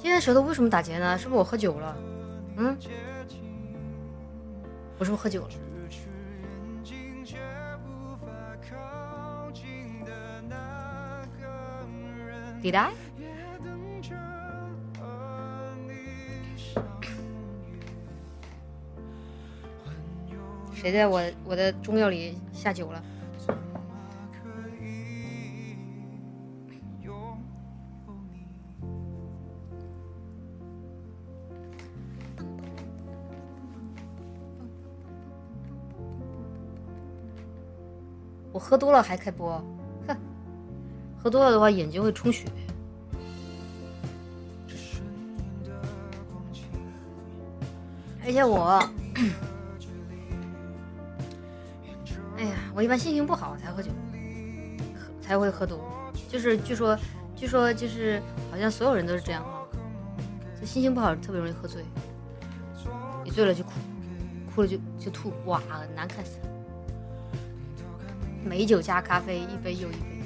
今天舌头为什么打结呢？是不是我喝酒了？我是不是喝酒了？Did I？ 谁在我的中药里下酒了？我喝多了还开播，哼！喝多了的话眼睛会充血。而且我，哎呀，我一般心情不好才喝酒，才会喝多。就是据说就是好像所有人都是这样啊，就心情不好特别容易喝醉，一醉了就哭，哭了就吐，哇，难看死了。美酒加咖啡，一杯又一杯。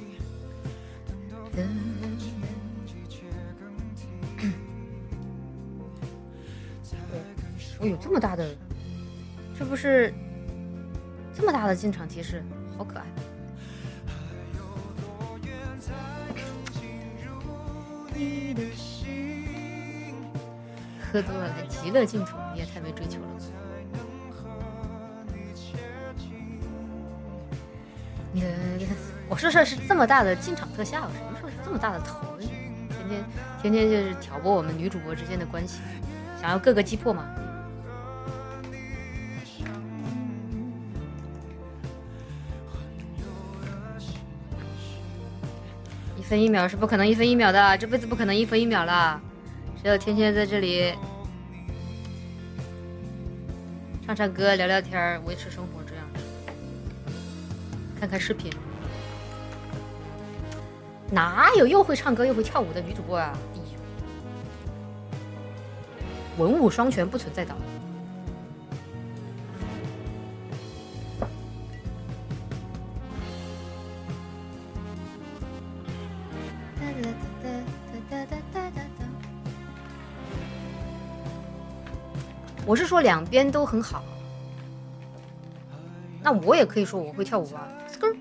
哦呦，这么大的，这不是这么大的进场提示，好可爱。喝多了来极乐净土，你也太没追求了。我说是这么大的进场特效，什么时候是这么大的头？天天就是挑拨我们女主播之间的关系，想要各个击破嘛。1分1秒是不可能1分1秒的，这辈子不可能1分1秒了。只有天天在这里唱唱歌、聊聊天、维持生活这样，看看视频。哪有又会唱歌又会跳舞的女主播啊？文武双全不存在的。我是说两边都很好，那我也可以说我会跳舞啊，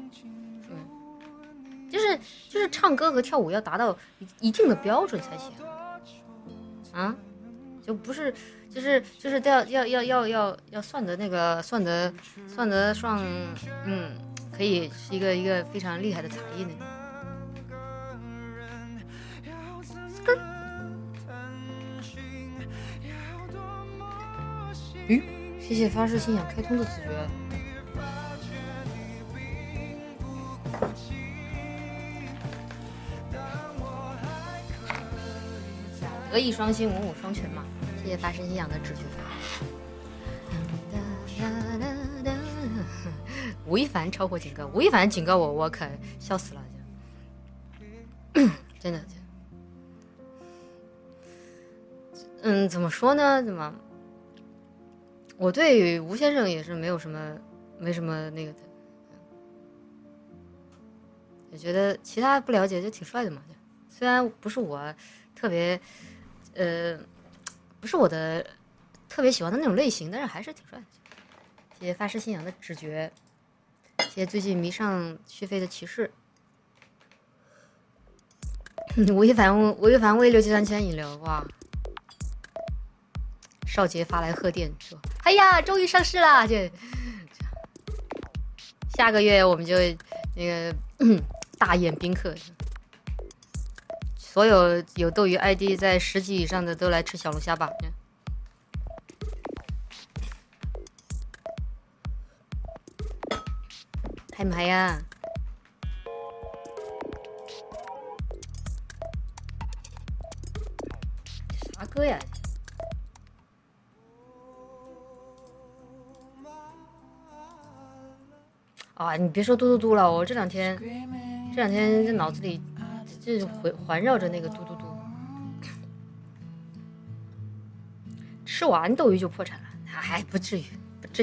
就是唱歌和跳舞要达到一定的标准才行啊，就不是就是要算的那个算得上，可以是一个非常厉害的才艺那种。谢谢发誓信仰开通的子爵。德艺双馨，文武双全嘛。谢谢发誓信仰的直觉。吴亦凡超火警告，吴亦凡警告我可笑死了，真的。怎么说呢？我对吴先生也是没什么那个的，我觉得其他不了解就挺帅的嘛。虽然不是我特别，不是我的特别喜欢的那种类型，但是还是挺帅的。谢谢发誓信仰的直觉，谢谢最近迷上续费的骑士。吴亦凡为673引流哇！少杰发来贺电说：“哎呀，终于上市了！就下个月我们就那个大宴宾客，所有有斗鱼 ID 在10级以上的都来吃小龙虾吧。”嗨不嗨呀？啥歌呀？啊，你别说嘟嘟嘟了，我这两天这脑子里就环绕着那个嘟嘟嘟。吃完斗鱼就破产了，还不至于。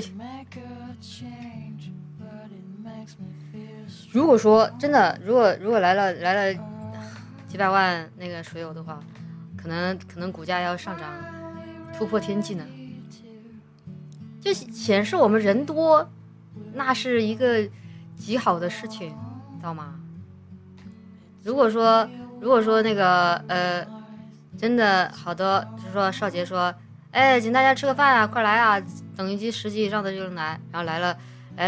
如果说真的，如果来了几百万那个水友的话， 可能股价要上涨突破天际呢。就显示我们人多，那是一个极好的事情，知道吗？如果说那个真的好多，就是说少杰说，哎，请大家吃个饭啊，快来啊，等一级10级以上的就能来，然后来了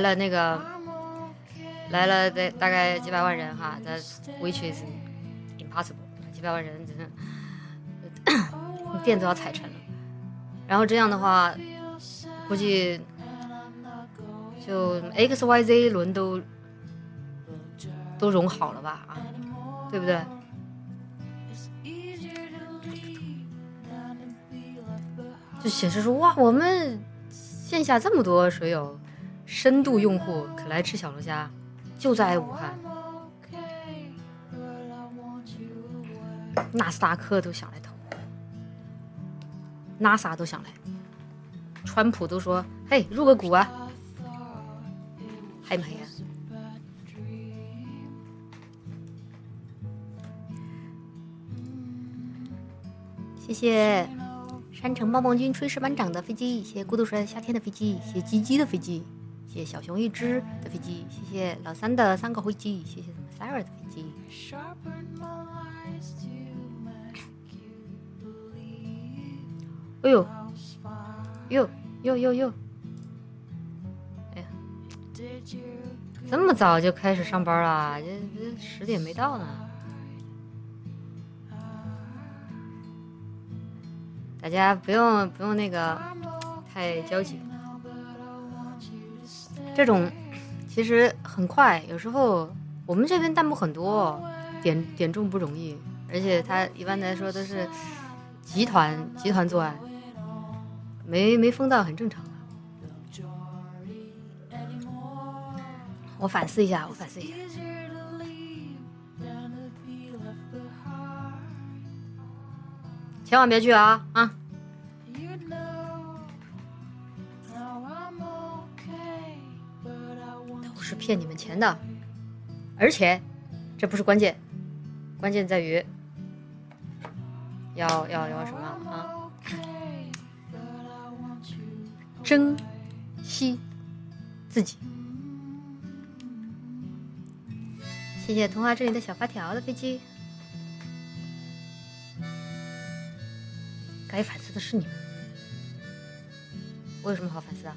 大概几百万人哈，在 which is impossible， 几百万人真的店都要踩沉了。然后这样的话，估计就 XYZ 轮都融好了吧啊，对不对？就显示说哇，我们线下这么多水友，深度用户可来吃小龙虾，就在武汉，纳斯达克都想来投，NASA 都想来，川普都说嘿入个股啊，黑不黑啊？谢谢山城棒棒军炊事班长的飞机，谢谢孤独帅夏天的飞机，谢谢鸡鸡的飞机，谢谢小熊一只的飞机，谢谢老三的3个飞机，谢谢 Sarah 的飞机。哎呦哟，哎呀，这么早就开始上班了，这10点没到呢。大家不用那个太焦急，这种其实很快，有时候我们这边弹幕很多，点中不容易，而且他一般来说都是集团作案，没封到很正常。我反思一下。千万别去啊！都是骗你们钱的，而且这不是关键，关键在于要什么啊？珍惜自己。谢谢童话这里的小发条的飞机。该反思的是你们，我有什么好反思的？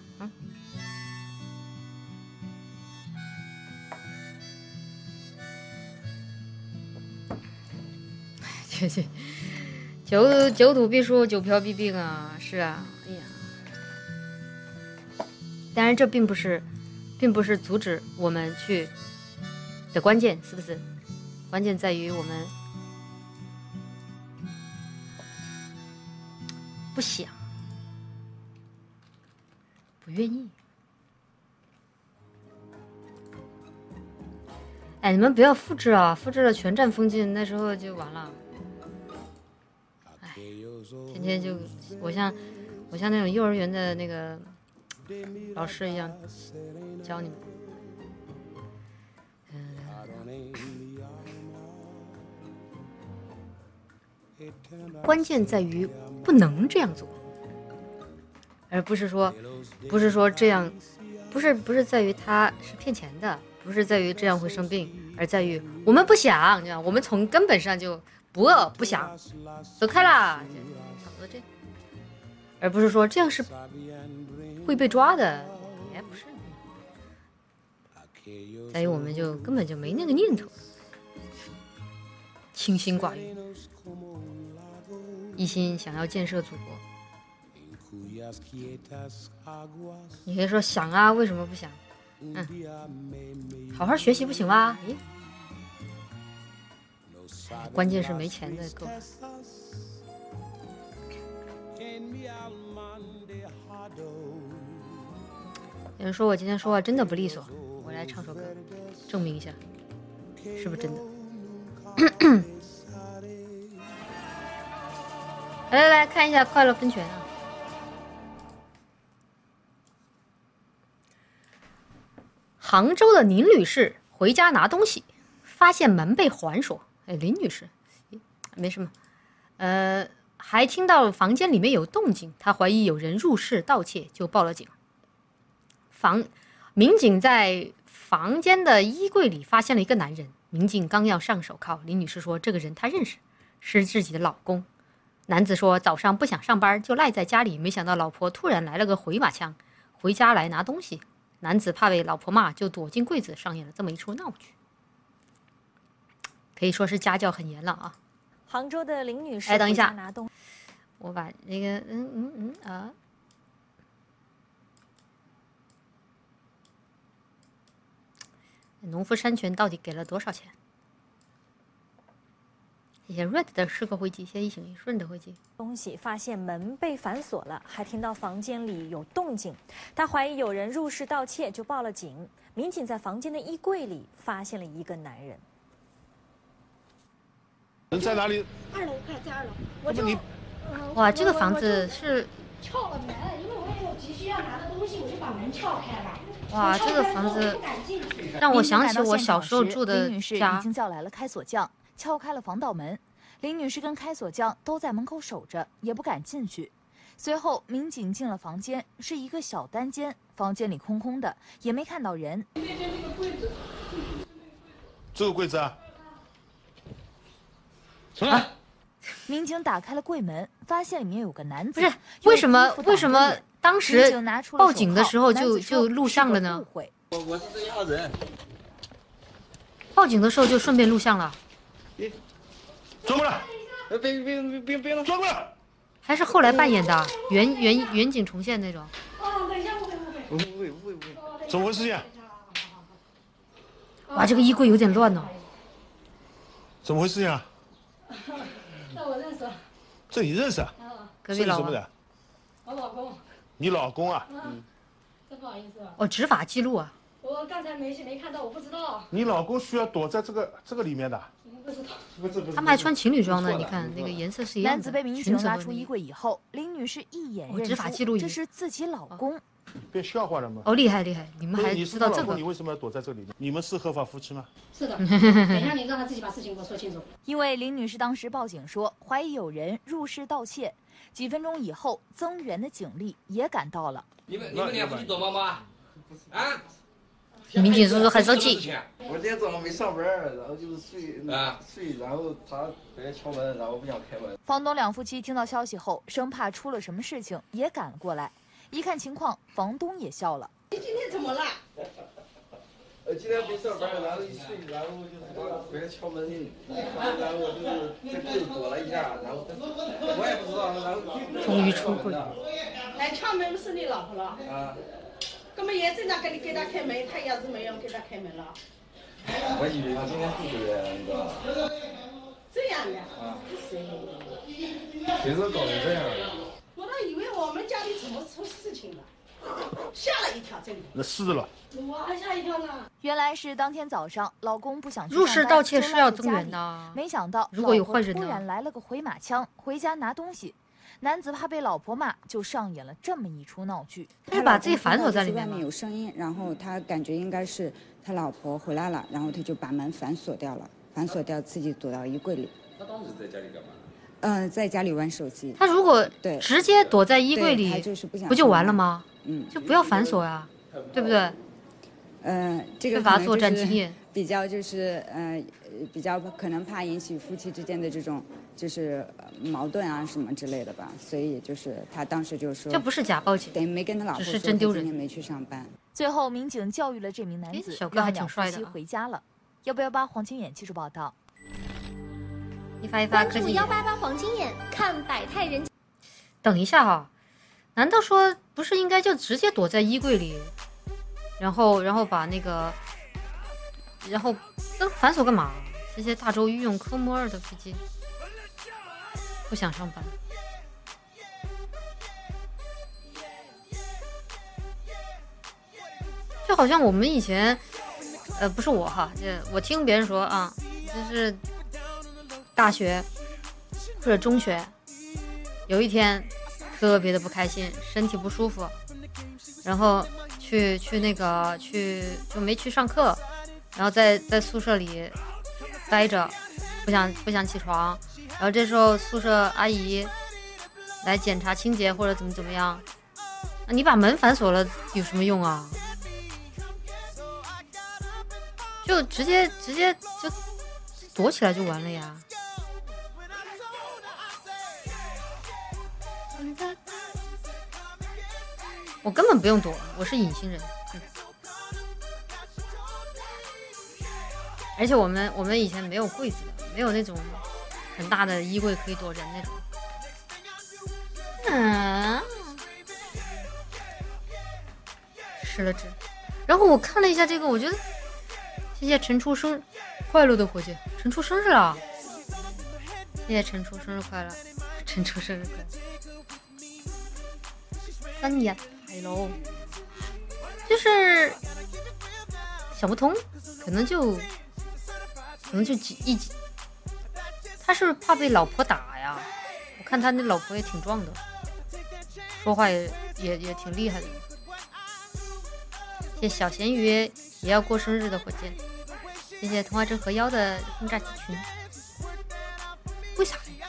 久土必输，久嫖必病啊！是啊，哎呀，当然这并不是阻止我们去的关键，是不是？关键在于我们不想，不愿意。哎，你们不要复制啊！复制了全站封禁，那时候就完了。哎，天天就我像那种幼儿园的那个老师一样教你们。关键在于不能这样做，而不是说这样，不是在于他是骗钱的，不是在于这样会生病，而在于我们不想，我们从根本上就不想，走开啦，差不多这样，而不是说这样是会被抓的，也不是，在于我们就根本就没那个念头，清心寡欲。一心想要建设祖国，你可以说想啊，为什么不想？好好学习不行吗？关键是没钱的够。有人说我今天说话真的不利索，我来唱首歌证明一下，是不是真的？来看一下快乐喷泉啊！杭州的林女士回家拿东西，发现门被环锁。哎，林女士，没什么。 还听到房间里面有动静，他怀疑有人入室盗窃，就报了警。民警在房间的衣柜里发现了一个男人，民警刚要上手铐，林女士说这个人她认识，是自己的老公。男子说早上不想上班就赖在家里，没想到老婆突然来了个回马枪，回家来拿东西。男子怕被老婆骂，就躲进柜子，上演了这么一出闹剧，可以说是家教很严了啊。 杭州的林女士， 等一下，我把那个农夫山泉到底给了多少钱？谢谢 Red 的4个灰机，谢谢一醒一顺的灰机。 东西发现门被反锁了，还听到房间里有动静，他怀疑有人入室盗窃，就报了警。民警在房间的衣柜里发现了一个男人。 人在哪里 ？2楼，看在2楼。 我就哇，这个房子是撬了门，因为我有急需要拿的东西，我就把门撬开了。 哇，这个房子让我想起我小时候住的林女士家。 已经叫来了开锁匠，撬开了防盗门。林女士跟开锁匠都在门口守着，也不敢进去。随后，民警进了房间，是一个小单间，房间里空空的，也没看到人。 这个柜子啊， 民警打开了柜门，发现里面有个男子。 不是，为什么当时报警的时候就录像了呢？ 我是这家人。 报警的时候就顺便录像了。 转过来！ 别了！ 转过来！ 还是后来扮演的远景重现那种？ 等一下，我怎么回事呀？ 哇，这个衣柜有点乱呢。 怎么回事呀？ 那我认识。 这你认识啊？ 隔壁老王。 我老公。 你老公啊？ 这不好意思。 哦，执法记录啊。 我刚才没看到，我不知道。 你老公需要躲在这个里面的？ 不知道。 他们还穿情侣装呢，你看那个颜色是一样的。 男子被民警拉出衣柜以后，林女士一眼认出这是自己老公。 变笑话了吗？ 哦，厉害厉害，你们还知道这个？ 你为什么要躲在这里面？你们是合法夫妻吗？ 是的。等一下，你让他自己把事情给我说清楚。 因为林女士当时报警说怀疑有人入室盗窃，几分钟以后，增援的警力也赶到了。 你们俩夫妻躲猫猫啊？啊？ 民警叔叔很生气。 我今天早上没上班，然后就是睡，然后他来敲门，然后不想开门。 房东两夫妻听到消息后，生怕出了什么事情，也赶了过来。一看情况，房东也笑了。 你今天怎么了？ 今天没上班，然后一睡，然后就是回来敲门，然后就是在柜子躲了一下，然后我也不知道，然后终于出柜。 来敲门是你老婆了？ 啊。 根本也正常给他开门，他要是没有给他开门了。 我以为他今天不回来，你知道吧？ 这样的。 啊。谁说搞成这样的？ 我倒以为我们家里怎么出事情了，吓了一跳，真的。 那是了。 我还吓一跳呢。 原来是当天早上，老公不想去入室盗窃是要增援的， 没想到如果有坏人突然来了个回马枪，回家拿东西。男子怕被老婆骂，就上演了这么一出闹剧。 他把自己反锁在里面外面有声音，然后他感觉应该是他老婆回来了，然后他就把门反锁掉了，反锁掉自己躲到衣柜里。 他当时在家里干嘛？ 在家里玩手机。 他如果对直接躲在衣柜里，不就完了吗？就不要反锁呀，对不对？ 这个缺乏作战经验， 比较就是比较可能怕引起夫妻之间的这种就是矛盾啊什么之类的吧，所以就是他当时就说这不是假报警， 等于没跟他老婆说， 只是真丢人， 今天没去上班。 最后民警教育了这名男子， 小哥还挺帅的， 回家了。188黄金眼技术报道。 一发一发， 关注188黄金眼，看百态人。 等一下哈，难道说不是应该就直接躲在衣柜里，然后把那个，然后反锁干嘛？这些大洲御用科目2的飞机不想上班。就好像我们以前，不是我哈，我听别人说啊，就是大学或者中学，有一天特别的不开心，身体不舒服，然后去就没去上课，然后在宿舍里待着，不想起床， 然后这时候宿舍阿姨来检查清洁或者怎么样，那你把门反锁了有什么用啊？就直接就躲起来就完了呀。我根本不用躲，我是隐形人。而且我们以前没有柜子的，没有那种很大的衣柜可以躲人那种。失了智。然后我看了一下这个，我觉得谢谢陈初生快乐的火箭，陈初生日了，谢谢陈初生日快乐，陈初生日快乐，3年係咯，就是想不通，可能就他是不是怕被老婆打呀？我看他那老婆也挺壮的，说话也挺厉害的。谢谢小咸鱼也要过生日的火箭，谢谢童话镇河妖的轰炸机群。为啥呀？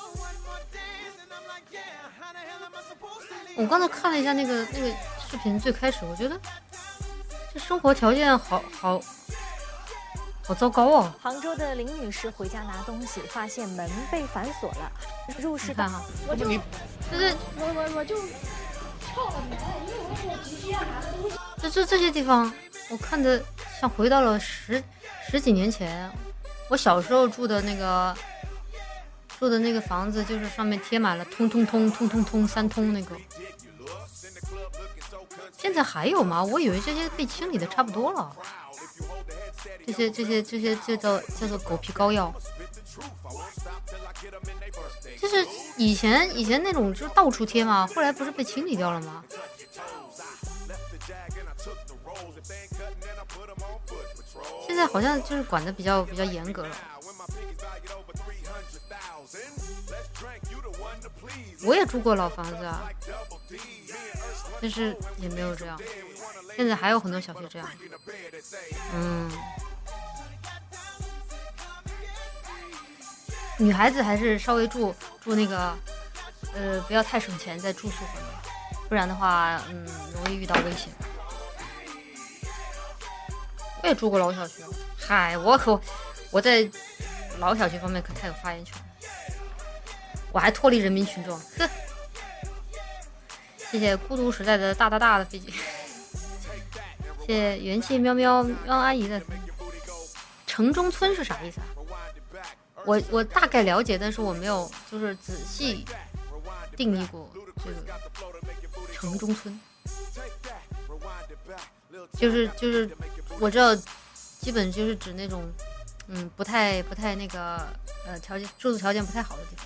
我刚才看了一下那个视频，最开始我觉得这生活条件好糟糕啊！ 杭州的林女士回家拿东西，发现门被反锁了，入室看哈， 我就撬了门，因为我是急需要拿的东西。 这些地方，我看的像回到了十几年前，我小时候住的那个房子，就是上面贴满了通3通那个。现在还有吗？我以为这些被清理的差不多了。这些就叫做狗皮膏药，就是以前那种就是到处贴嘛，后来不是被清理掉了吗？现在好像就是管的比较严格了。我也住过老房子啊，但是也没有这样。现在还有很多小区这样。女孩子还是稍微住那个不要太省钱在住宿方面，不然的话容易遇到危险。我也住过老小区，嗨，我在老小区方面可太有发言权了，我还脱离人民群众，呵。谢谢孤独时代的大的飞机，谢谢元气喵阿姨的。城中村是啥意思啊？我大概了解，但是我没有就是仔细定义过这个城中村。就是我知道，基本就是指那种不太那个住宿条件不太好的地方。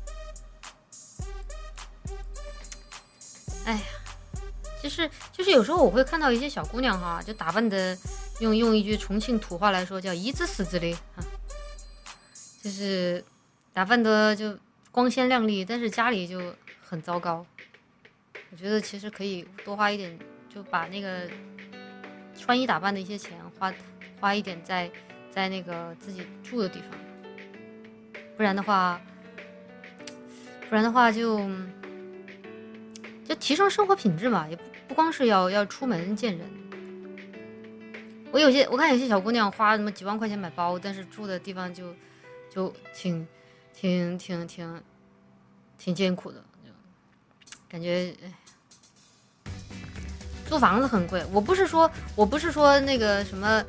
哎呀，就是有时候我会看到一些小姑娘哈，就打扮的用一句重庆土话来说叫一字死之类啊，就是打扮的就光鲜亮丽，但是家里就很糟糕。我觉得其实可以多花一点，就把那个穿衣打扮的一些钱花一点在那个自己住的地方，不然的话就提升生活品质嘛，也不光是要出门见人。我看有些小姑娘花什么几万块钱买包，但是住的地方就挺艰苦的，就感觉租房子很贵。我不是说那个什么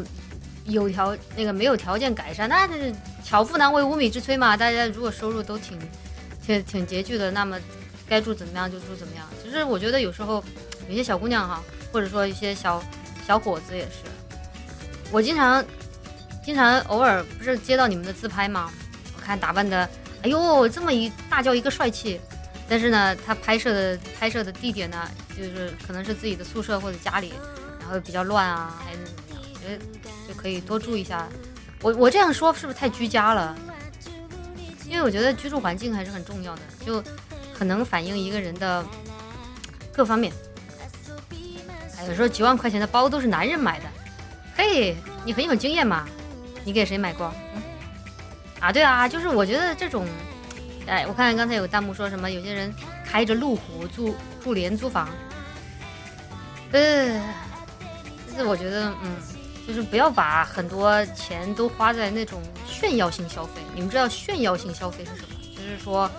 没有条件改善，那是巧妇难为无米之炊嘛。大家如果收入都挺拮据的，那么该住怎么样就住怎么样。其实我觉得有时候有些小姑娘哈，或者说一些小伙子也是，我经常偶尔不是接到你们的自拍吗？我看打扮的，哎呦这么大叫一个帅气，但是呢，他拍摄的地点呢，就是可能是自己的宿舍或者家里，然后比较乱啊，还是我觉得就可以多注意一下。我这样说是不是太居家了？因为我觉得居住环境还是很重要的，就很能反映一个人的各方面。有时候几万块钱的包都是男人买的，嘿，你很有经验嘛？你给谁买过？ 啊，对啊，就是我觉得这种，哎，我看刚才有弹幕说什么，有些人开着路虎住廉租房，就是我觉得，就是不要把很多钱都花在那种炫耀性消费。你们知道炫耀性消费是什么？就是说，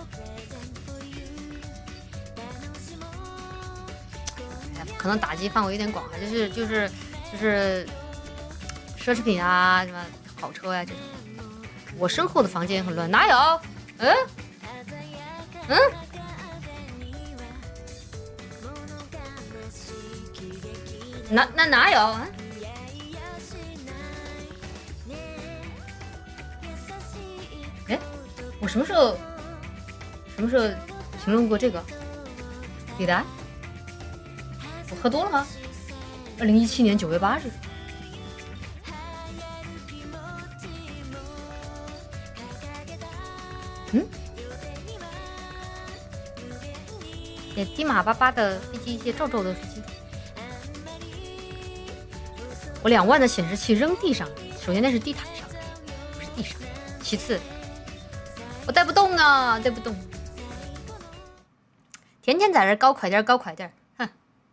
可能打击范围有点广哈，就是奢侈品啊，什么跑车呀、这种。我身后的房间很乱，哪有？哪有？哎，我什么时候评论过这个？李达，我喝多了吗？2017年9月8日。也低马巴巴的飞机，一些皱皱的飞机。我2万的显示器扔地上，首先那是地毯上，不是地上。其次，我带不动啊，带不动。天天在这高快点，高快点，哼。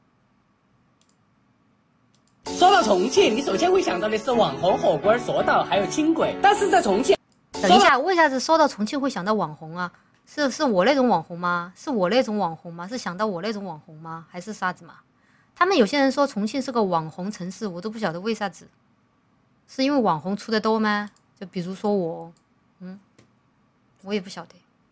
说到重庆，你首先会想到的是网红、火锅、索道，还有轻轨。但是在重庆， 等一下，为啥子说到重庆会想到网红啊？是我那种网红吗？是我那种网红吗？是想到我那种网红吗？还是啥子嘛？他们有些人说重庆是个网红城市，我都不晓得为啥子。是因为网红出的多吗？就比如说我，我也不晓得。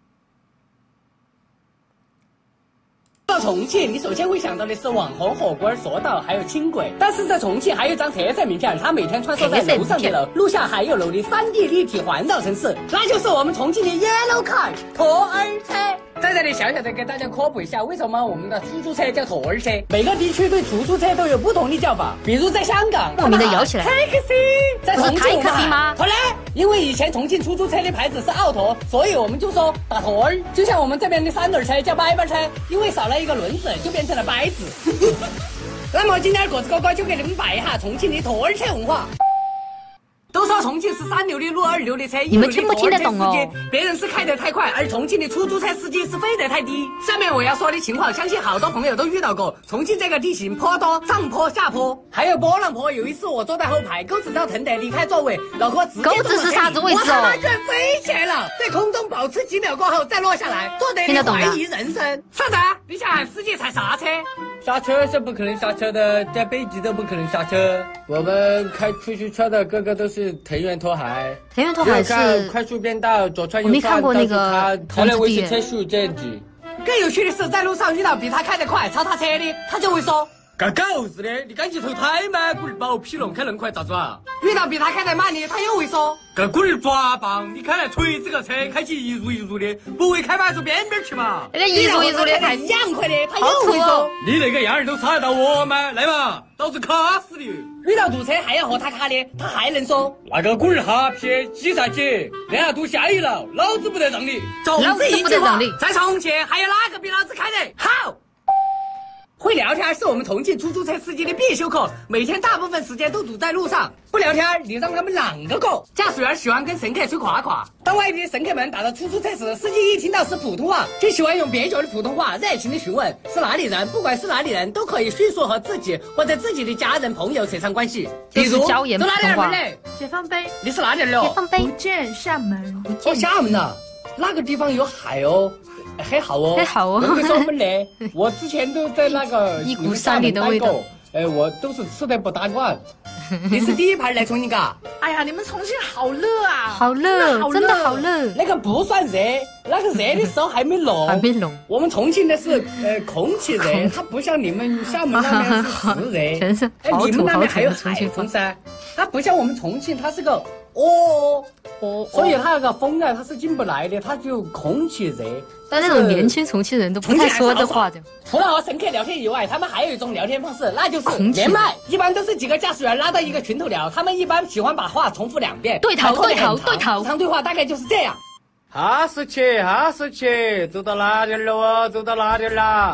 到重庆，你首先会想到的是网红、火锅、索道，还有轻轨。但是在重庆还有一张特色名片，它每天穿梭在楼上的楼、路下还有楼的3D 立体环绕城市，那就是我们重庆的 Yellow Car 驼儿车。在这里小小的给大家科普一下，为什么我们的出租车叫驼儿车？每个地区对出租车都有不同的叫法，比如在香港， 莫名的摇起来 taxi， 在重庆吗？ 好嘞，因为以前重庆出租车的牌子是奥拓，所以我们就说打驼儿。就像我们这边的3轮车叫掰掰车，因为少了一个轮子就变成了掰子。那么今天果子哥哥就给你们摆一下重庆的驼儿车文化。都说重庆是3流的路，2流的车， 你们听不听得懂哦？ 别人是开得太快，而重庆的出租车司机是飞得太低。下面我要说的情况，相信好多朋友都遇到过。重庆这个地形坡多，上坡下坡，还有波浪坡。有一次我坐在后排，狗子都疼得离开座位，脑壳直接狗子是啥子位置哦？ 我他妈居然飞起来了，在空中保持几秒过后再落下来，坐得你怀疑人生。啥子？你想喊司机才刹车？刹车是不可能刹车的，在北极都不可能刹车。我们开出租车的个个都是藤原拓海。 藤原拓海是快速变道，左穿右我没看过那个后来维持车速这样子。更有趣的是，在路上遇到比他开得快、超他车的，他就会说：“干狗日的，你赶紧投胎嘛！滚儿把我劈龙开恁快咋子啊？”遇到比他开得慢的，他又会说：“个滚儿抓棒！你看锤子个车开起一入一入的，不会开嘛就边边去嘛。” 那个一入一入的开一样快的，他又会说：“你那个样儿都查得到我吗？来嘛，老子卡死你！”遇到堵车还要和他卡的，他还能说：“那个滚儿哈皮挤啥挤？人家堵下雨了，老子不得让你。”总之一句话，在重庆还有哪个比老子开得好？会聊天是我们重庆出租车司机的必修课，每天大部分时间都堵在路上，不聊天你让他们啷个过？驾驶员喜欢跟乘客吹夸夸，当外地乘客们打到出租车时，司机一听到是普通话，就喜欢用蹩脚的普通话热情的询问是哪里人，不管是哪里人，都可以迅速和自己或者自己的家人朋友扯上关系。比如， 椒盐普通话。 解放碑， 你是哪里的？ 解放碑， 福建厦门。 哦，厦门呐，那个地方有海哦。很好哦， 很好哦。 我跟你说我们嘞，我之前都在那个一股山里的味道。 我都是吃得不打惯。你是第一盘来重庆嘎？ 哎呀，你们重庆好热啊！ 好热，真的好热。 那个不算热，那个热的时候还没浓。 还没浓。 我们重庆的是空气热，它不像你们厦门那边是湿热。 全是好土好土的重庆风噻，它不像我们重庆，它是个所以它那个风啊，它是进不来的，它就空气热。 但那种年轻重庆人都不太说这话的。 除了和乘客聊天以外，他们还有一种聊天方式，那就是连麦。一般都是几个驾驶员拉到一个群头聊，他们一般喜欢把话重复2遍， 对头。 长对话大概就是这样。哈士奇，走到哪点了哦？走到哪点了？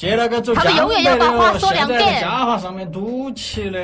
接那个走他们永远要把话说两遍。 家话上面堵起的，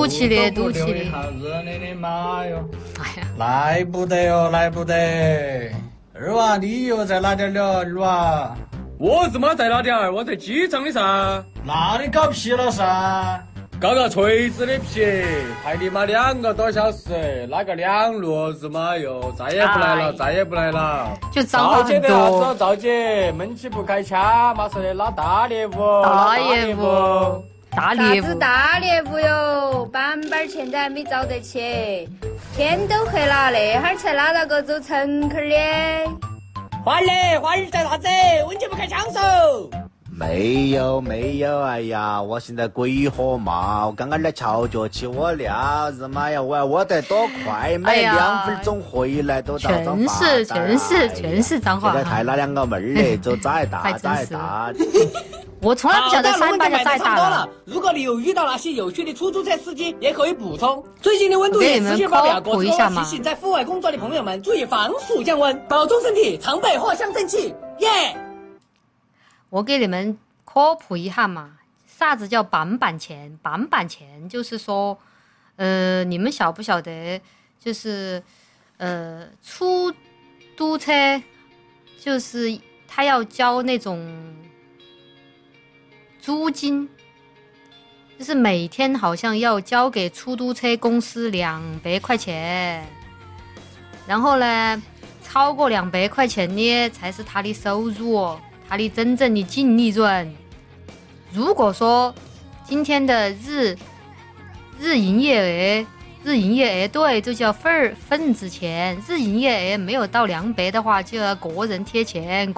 热的妈哟！ 哎呀， 来不得哟，来不得！二娃，你又在哪点了？二娃， 我怎么在哪点儿？我在机场的噻。 那你搞屁了噻！ 搞个锤子的皮，排你妈2个多小时，那个2骡子嘛哟，再也不来了，再也不来了。 就脏话很多。 赵姐，闷气不开枪，嘛是拉大猎物。 大猎物。 啥子大猎物哟？板板钱都还没找得起，天都黑了，那哈儿才拉到个走乘客的。 欢儿在啥子？温姐不开枪手。 没有，哎呀，我现在鬼火嘛，我刚刚来桥脚起我了，日妈呀，我要得多快，每2分钟回来都到脏话。 全是脏话。 这个太那2个妹儿嘞，就再大。 我从来不晓得三八就再大了。 如果你有遇到那些有趣的出租车司机，也可以补充。最近的温度也持续发表，过之后提醒在户外工作的朋友们注意防暑降温，保重身体，常备藿香正气。耶！ 我给你们科普一下嘛，啥子叫板板钱？板板钱就是说，你们晓不晓得？就是出租车，就是他要交那种租金，就是每天好像要交给出租车公司200块钱，然后呢，超过200块钱呢才是他的收入。他的真正的净利润，如果说今天的日营业额对，就叫份子钱，日营业额没有到200的话，就要个人贴钱，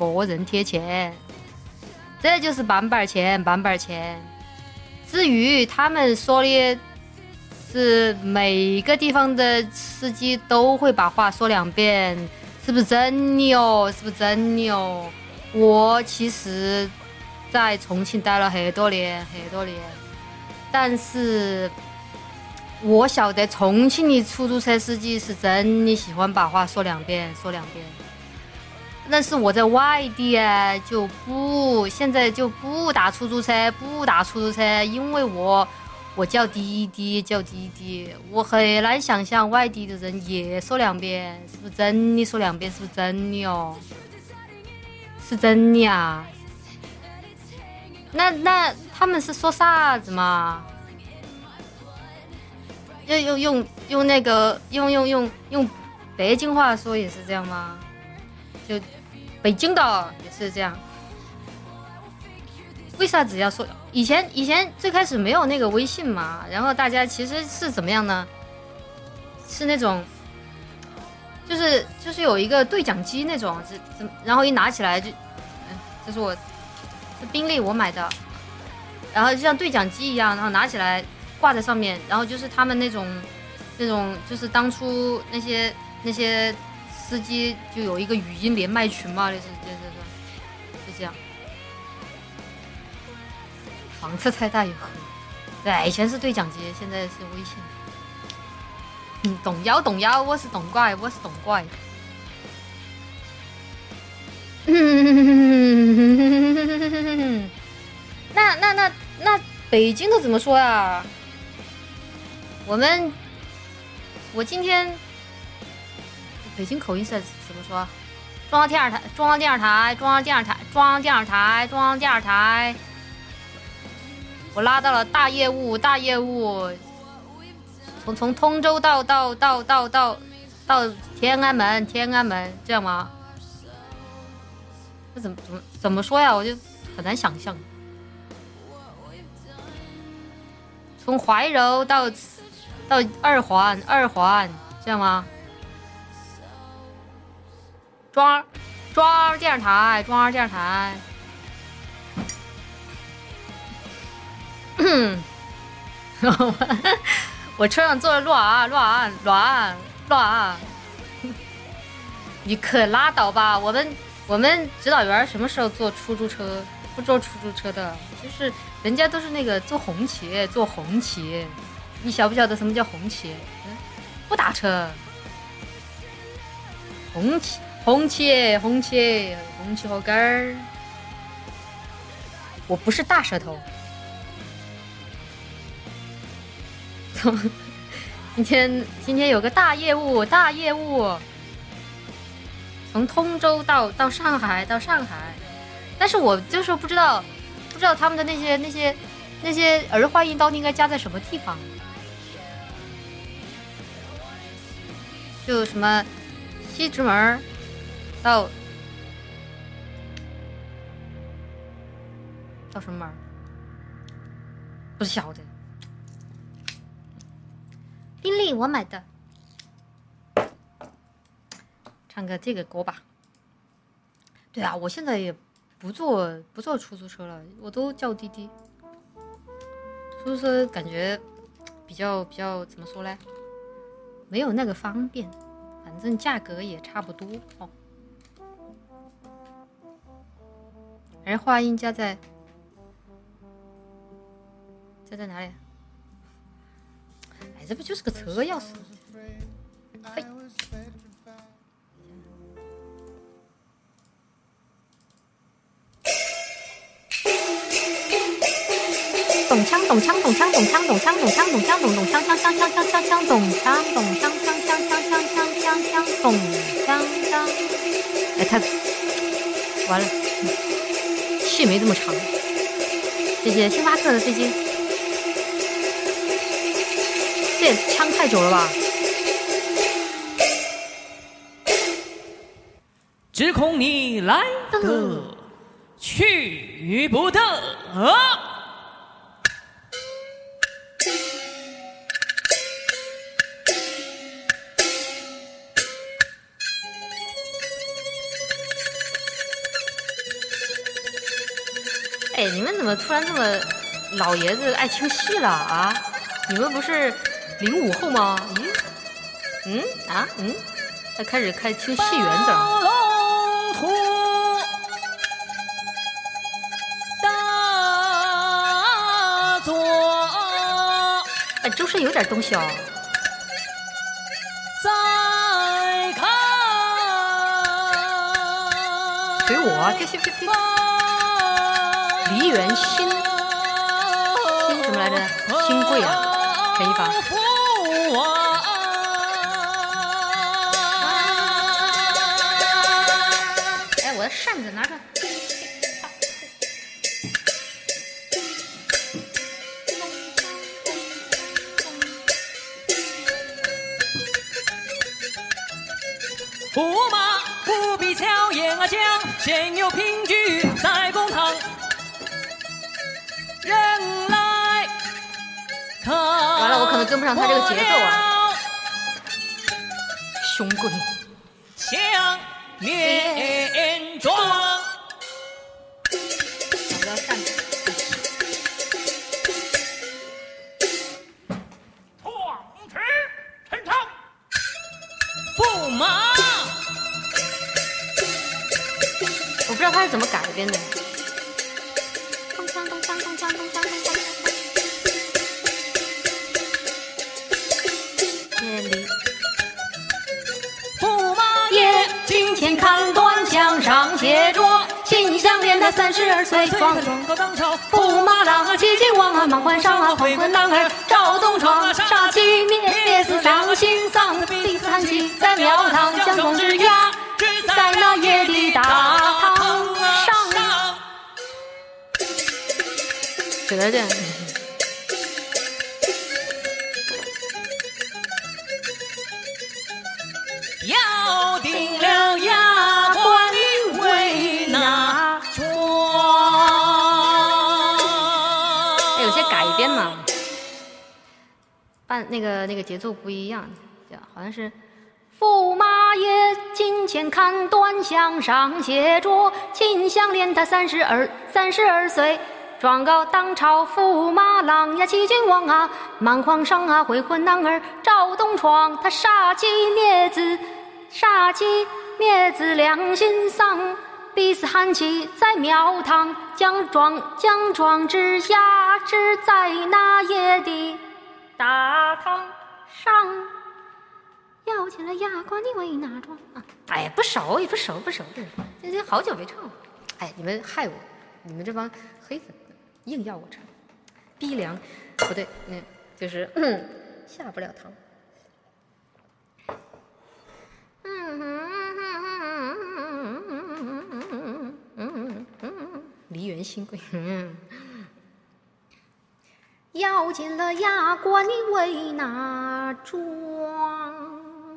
这就是板板钱。至于他们说的是每个地方的司机都会把话说2遍，是不是真的哦？我其实在重庆待了很多年，但是我晓得重庆的出租车司机是真的喜欢把话说2遍。但是我在外地现在就不打出租车，因为我叫滴滴，我很难想象外地的人也说2遍，是不是真的说2遍？是不是真的哦？是真的呀？那他们是说啥子嘛？用那个用北京话说也是这样吗？就北京的也是这样。为啥只要说以前最开始没有那个微信嘛，然后大家其实是怎么样呢？是那种。就是有一个对讲机那种，然后一拿起来就，这是宾利我买的，然后就像对讲机一样，然后拿起来挂在上面，然后就是他们那种就是当初那些司机就有一个语音连麦群嘛，就这样。房车太大也喝，对，以前是对讲机，现在是微信。懂妖，我是懂怪。那北京的怎么说啊？我今天北京口音是怎么说？中央电视台，我拉到了大业务。从通州到天安门，这样吗？这怎么说呀？我就很难想象。从怀柔到二环，这样吗？中央电视台。我车上坐着乱，你可拉倒吧！我们指导员什么时候坐出租车？不坐出租车的，就是人家都是那个坐红旗，你晓不晓得什么叫红旗？不打车，红旗活根儿。 我不是大舌头。今天有个大业务，从通州到上海，但是我就是不知道他们的那些儿化音到底应该加在什么地方。就什么西直门到什么门？不晓得。宾利我买的，唱个这个歌吧。对啊，我现在也不坐出租车了，我都叫滴滴。出租车感觉比较怎么说嘞？没有那个方便，反正价格也差不多哦。儿化音加在哪里？哎，这不就是个车钥匙？嘿，咚锵咚锵咚锵咚锵咚锵咚锵咚锵咚咚锵锵锵锵锵锵锵咚锵咚锵锵锵锵锵锵锵咚锵锵。哎，太完了，气没这么长。谢谢星巴克的飞机。这也枪太久了吧？ 只恐你来得去不得。 哎，你们怎么突然这么老爷子爱听戏了啊？你们不是05后吗？咦，开始听戏园子了。 龙图大作， 哎，周深有点东西哦。 再看， 随我啊！呸！梨园新什么来着？新贵啊，陈一发。哎，我的扇子拿着。 驸马不必巧言啊讲，现有凭据在公堂。人来看， 完了，我可能跟不上他这个节奏啊！凶贵， 像面妆。 找不到扇子。 创举陈昌，驸马。 我不知道他是怎么改编的。 驸马爷金钱看端详上写着，心相连他32岁，壮个当朝。驸马郎啊，齐君王啊，忙换上啊，回魂郎儿赵东床啊，杀气灭死伤心丧，第三期在庙堂将壮之压制在那夜的大堂上。 只能这样。 要定了牙关为那桩。 有些改编嘛，那个节奏不一样，好像是。驸马爷金钱看端详上写着，秦香莲他32岁，状告当朝驸马郎呀，齐君王啊，满皇上啊，回魂郎儿赵东床，他杀鸡灭子良心丧，必死汉气在庙堂，将壮之压制在那夜的大堂上。要进了牙关，你为哪桩啊？哎呀，不熟，这好久没唱了。哎，你们害我， 你们这帮黑粉硬要我唱，逼凉，不对，就是下不了堂。梨园新贵。要见了牙关为哪桩？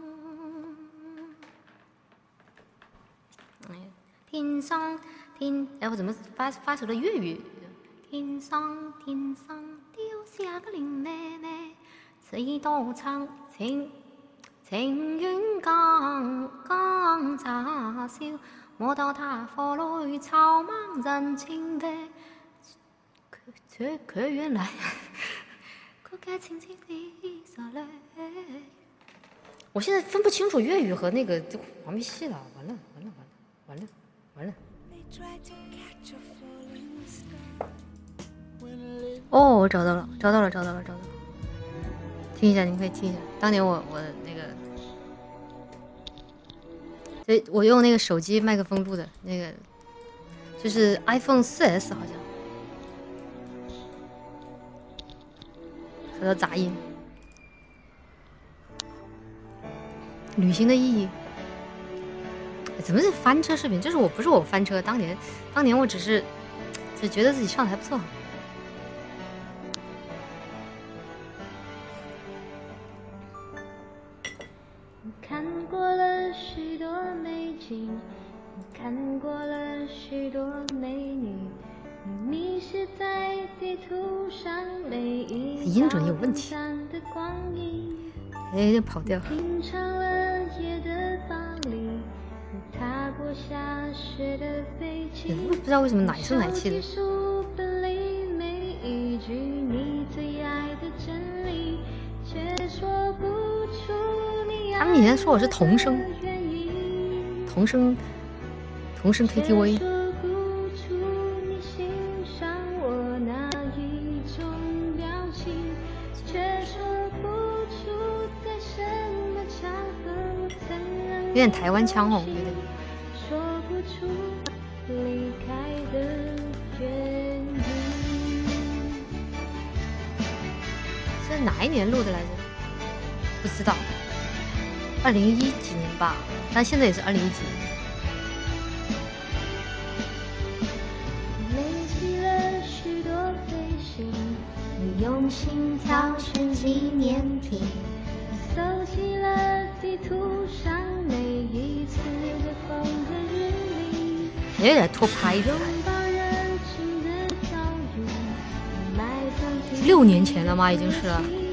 天上天，哎，我怎么发成了粤语？天上掉下个林妹妹，几多场情缘更乍笑，摸到她火里草莽人情的。可原来，我现在分不清楚粤语和那个黄梅戏了，完了！哦，我找到了！听一下，你们可以听一下。当年我那个，对，我用那个手机麦克风录的那个，就是 iPhone 4S 好像。和杂音，旅行的意义，怎么是翻车视频？这是不是我翻车？当年我只觉得自己唱的还不错。看过了许多美景，看过了许多美女。你是在地图上每一音准有问题，有点跑调。不知道为什么奶声奶气的。他们以前说我是童声 KTV。有点台湾腔哦，有点。这是哪一年录的来着？不知道，2010几年吧，但现在也是2010几年。你用心挑选纪念品。搜集了地图上每一次的风和日丽，有点拖拍的。6年前了吗？已经是。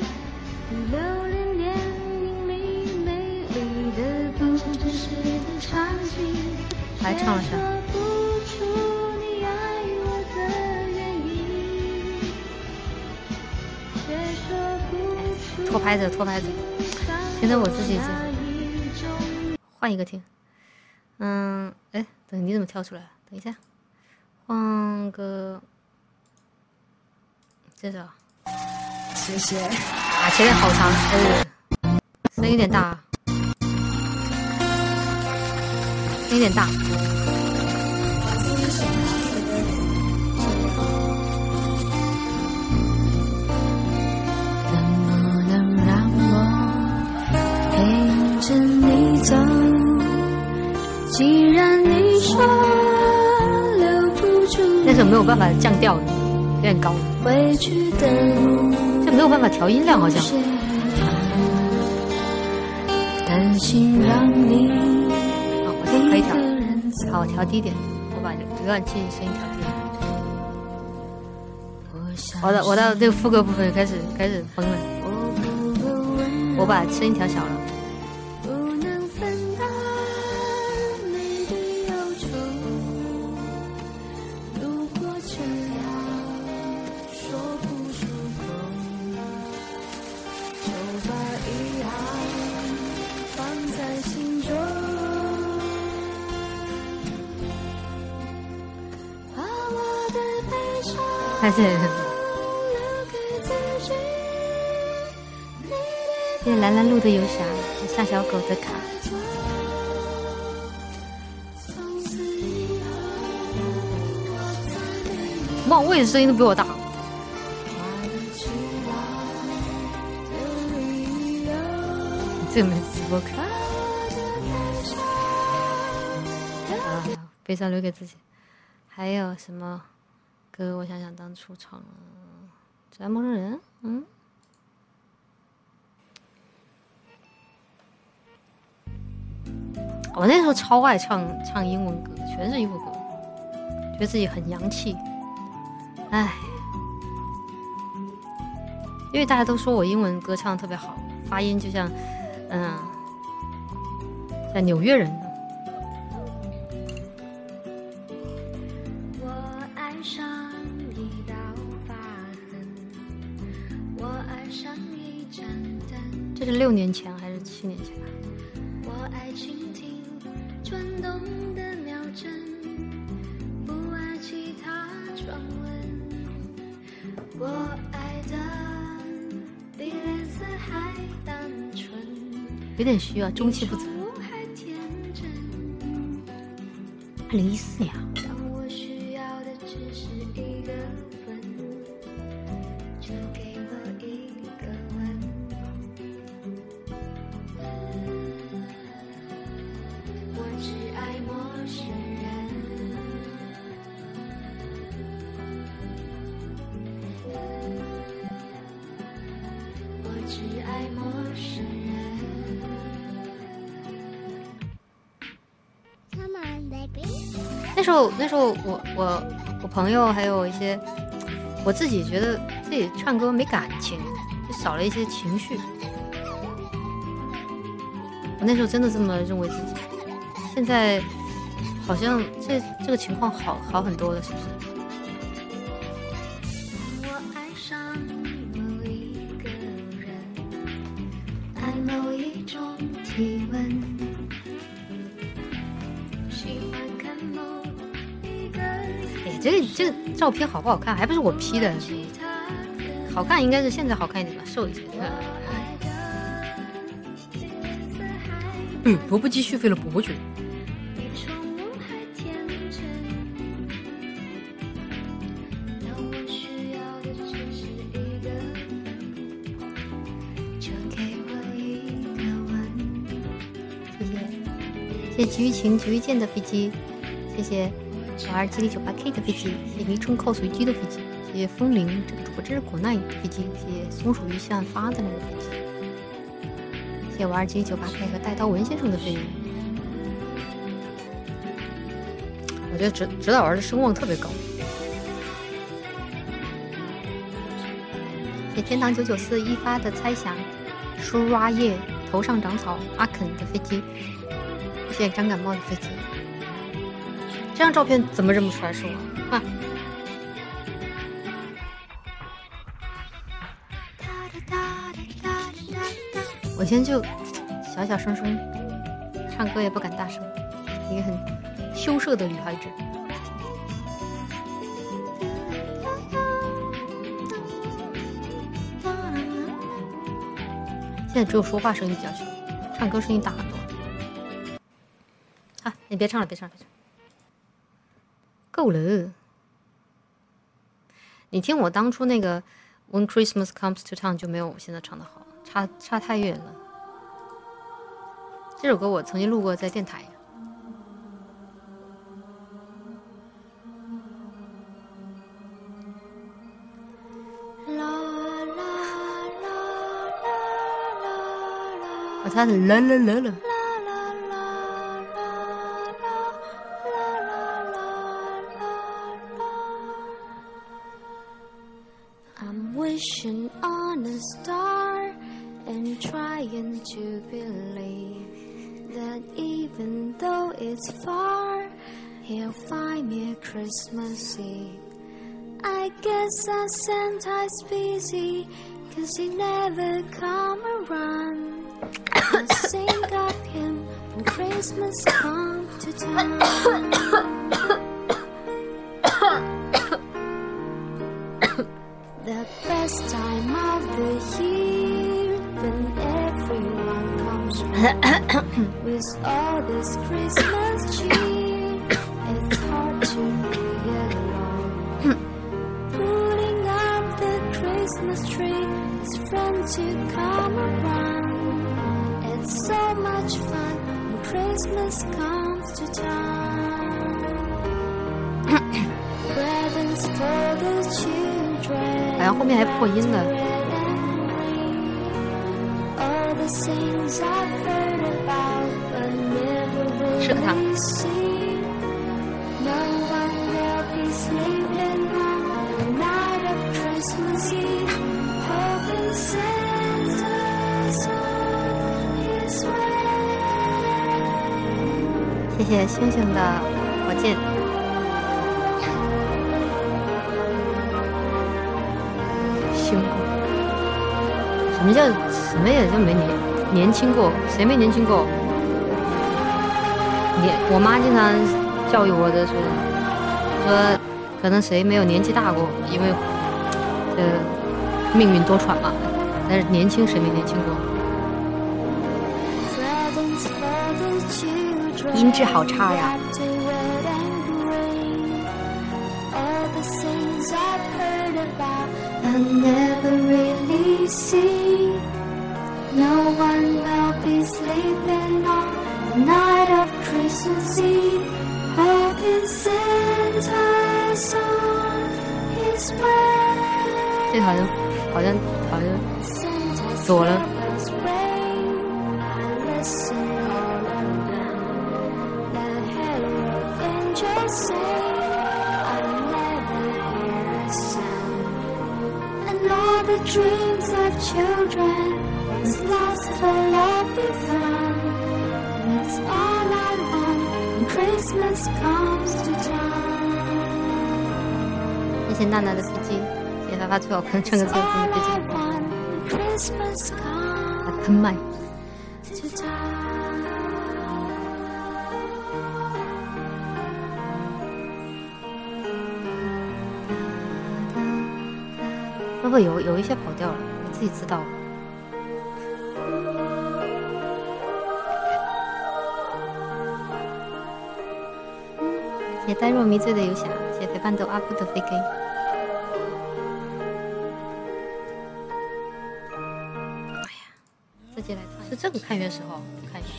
还唱了啥？拖拍子。现在我自己换一个听，哎，等你怎么跳出来？等一下，换个这首。谢谢。啊，前面好长，声音有点大，声音有点大。着你走，既然你说留不住，但是没有办法降调，有点高，这没有办法调音量，好像。担心让你我可以调，好，我调低点，我把浏览器声音调低点。我到这个副歌部分开始崩了，我把声音调小了。还是谢谢蓝蓝路的游侠，夏小狗的卡。 莫文蔚的声音都比我大。这没直播看啊，悲伤留给自己。还有什么歌？我想想，当初唱了《只爱陌生人》。我那时候超爱唱英文歌，全是英文歌，觉得自己很洋气。唉，因为大家都说我英文歌唱得特别好，发音就像像纽约人的。 我爱上一道疤痕，我爱上一盏灯。 这是6年前还是7年前？ 我爱倾听转动的秒针，不爱其他传闻。我爱的比恋丝还单纯， 有点虚啊，中气不足。2014年啊。 当我需要的只是一个吻，就给我一个吻。我只爱陌生人，我只爱陌生人。 那时候我朋友还有一些，我自己觉得自己唱歌没感情，就少了一些情绪。我那时候真的这么认为自己，现在好像这个情况好很多了，是不是？ 我爱上某一个人，爱某一种体温。 这个照片好不好看？还不是我 P 的，好看应该是现在好看一点吧，瘦一些。萝卜鸡续费了伯爵。谢谢吉于晴、吉于健的飞机，谢谢。127098K 的飞机，谢谢迷冲扣随机的飞机，谢谢风铃这个主播真是果耐的飞机，谢谢松鼠鱼西岸发的那个飞机，谢谢127098K 和带刀文先生的飞机。我觉得指导员的声望特别高。谢谢天堂994一发的猜想，舒拉叶头上长草阿肯的飞机，谢谢张感冒的飞机。这张照片怎么认不出来是我？啊！我现在就小小声声唱歌，也不敢大声，一个很羞涩的女孩子。现在只有说话声音比较小，唱歌声音大很多。啊，你别唱了，别唱了。够了！你听我当初那个 When Christmas Comes to Town 就没有我现在唱的好，差太远了。这首歌我曾经录过在电台。我唱的啦啦啦啦。 Wishing on a star and trying to believe that even though it's far, he'll find me at Christmas Eve. I guess our Santa's busy, 'cause he never come around. I'll think of him when Christmas comes to town. The best time of the year when everyone comes round with all this Christmas cheer. It's hard to be alone 好像后面还破音了。适合他。谢谢星星的火箭。星过，什么也就没年轻过？谁没年轻过？我妈经常教育我的说可能谁没有年纪大过，因为命运多舛嘛。但是年轻谁没年轻过？音质好差呀。 I never really see. No one will be sleeping on the night of Christmas Eve. Hoping Santa's on his way. 这好像躲了。 The dreams of children is lost will all be found. That's all I want when Christmas comes to town. 谢谢娜娜的飞机，谢谢发发最好喷这个最好喷的飞机，还喷麦。会不会有一些跑调了？我自己知道。谢谢呆若迷醉的游侠，谢谢陪伴豆阿布的飞给。哎呀，自己来唱，是这个看月时候，看一下。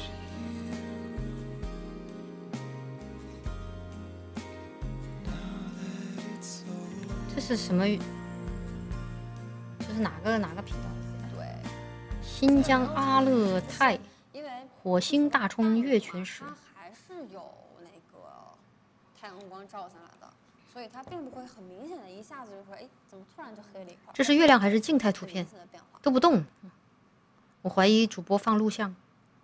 这是什么？是哪个频道？对，新疆阿勒泰火星大冲月全食。 它还是有那个太阳光照下来的，所以它并不会很明显的一下子就说，哎，怎么突然就黑了一块？ 这是月亮还是静态图片？都不动。我怀疑主播放录像。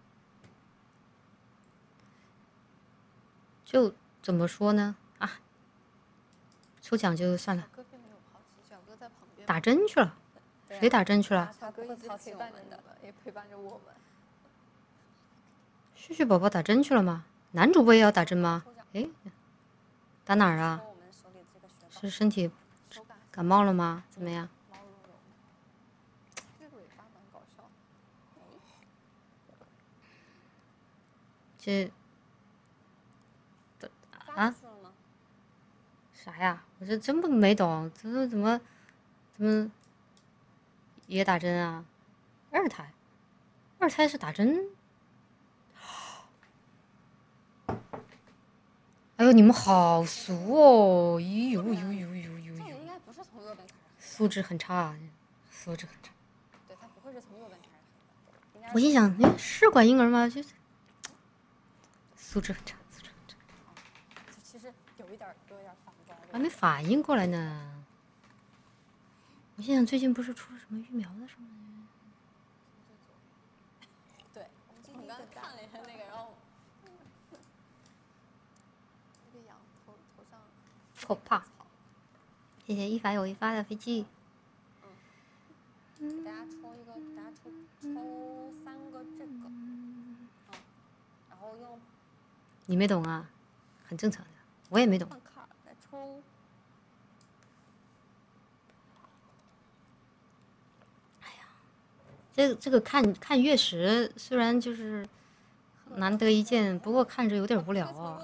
就怎么说呢？啊，抽奖就算了。打针去了。谁打针去了？ 小哥一直陪伴着你们，也陪伴着我们。 旭旭宝宝打针去了吗？男主播也要打针吗？哎，打哪儿啊？是身体感冒了吗？怎么样？这啊？啥呀？我这真没懂，这怎么？也打针啊？二胎是打针？哎呦，你们好俗哦！哎呦！这应该不是从右边开始，素质很差，素质很差。 对，他不会是从右边开始。 我心想，是管婴儿吗？就是素质很差，素质很差。 其实有一点反光。 还没反应过来呢。我心想，最近不是出了什么育苗的什么？ 对，我们今天刚看了一下那个，然后那个羊头上可怕。谢谢一发有一发的飞机。 给大家抽一个，给大家抽3个这个，然后用。 你没懂啊，很正常的，我也没懂。 再抽。 这个看月食，虽然就是难得一见，不过看着有点无聊啊。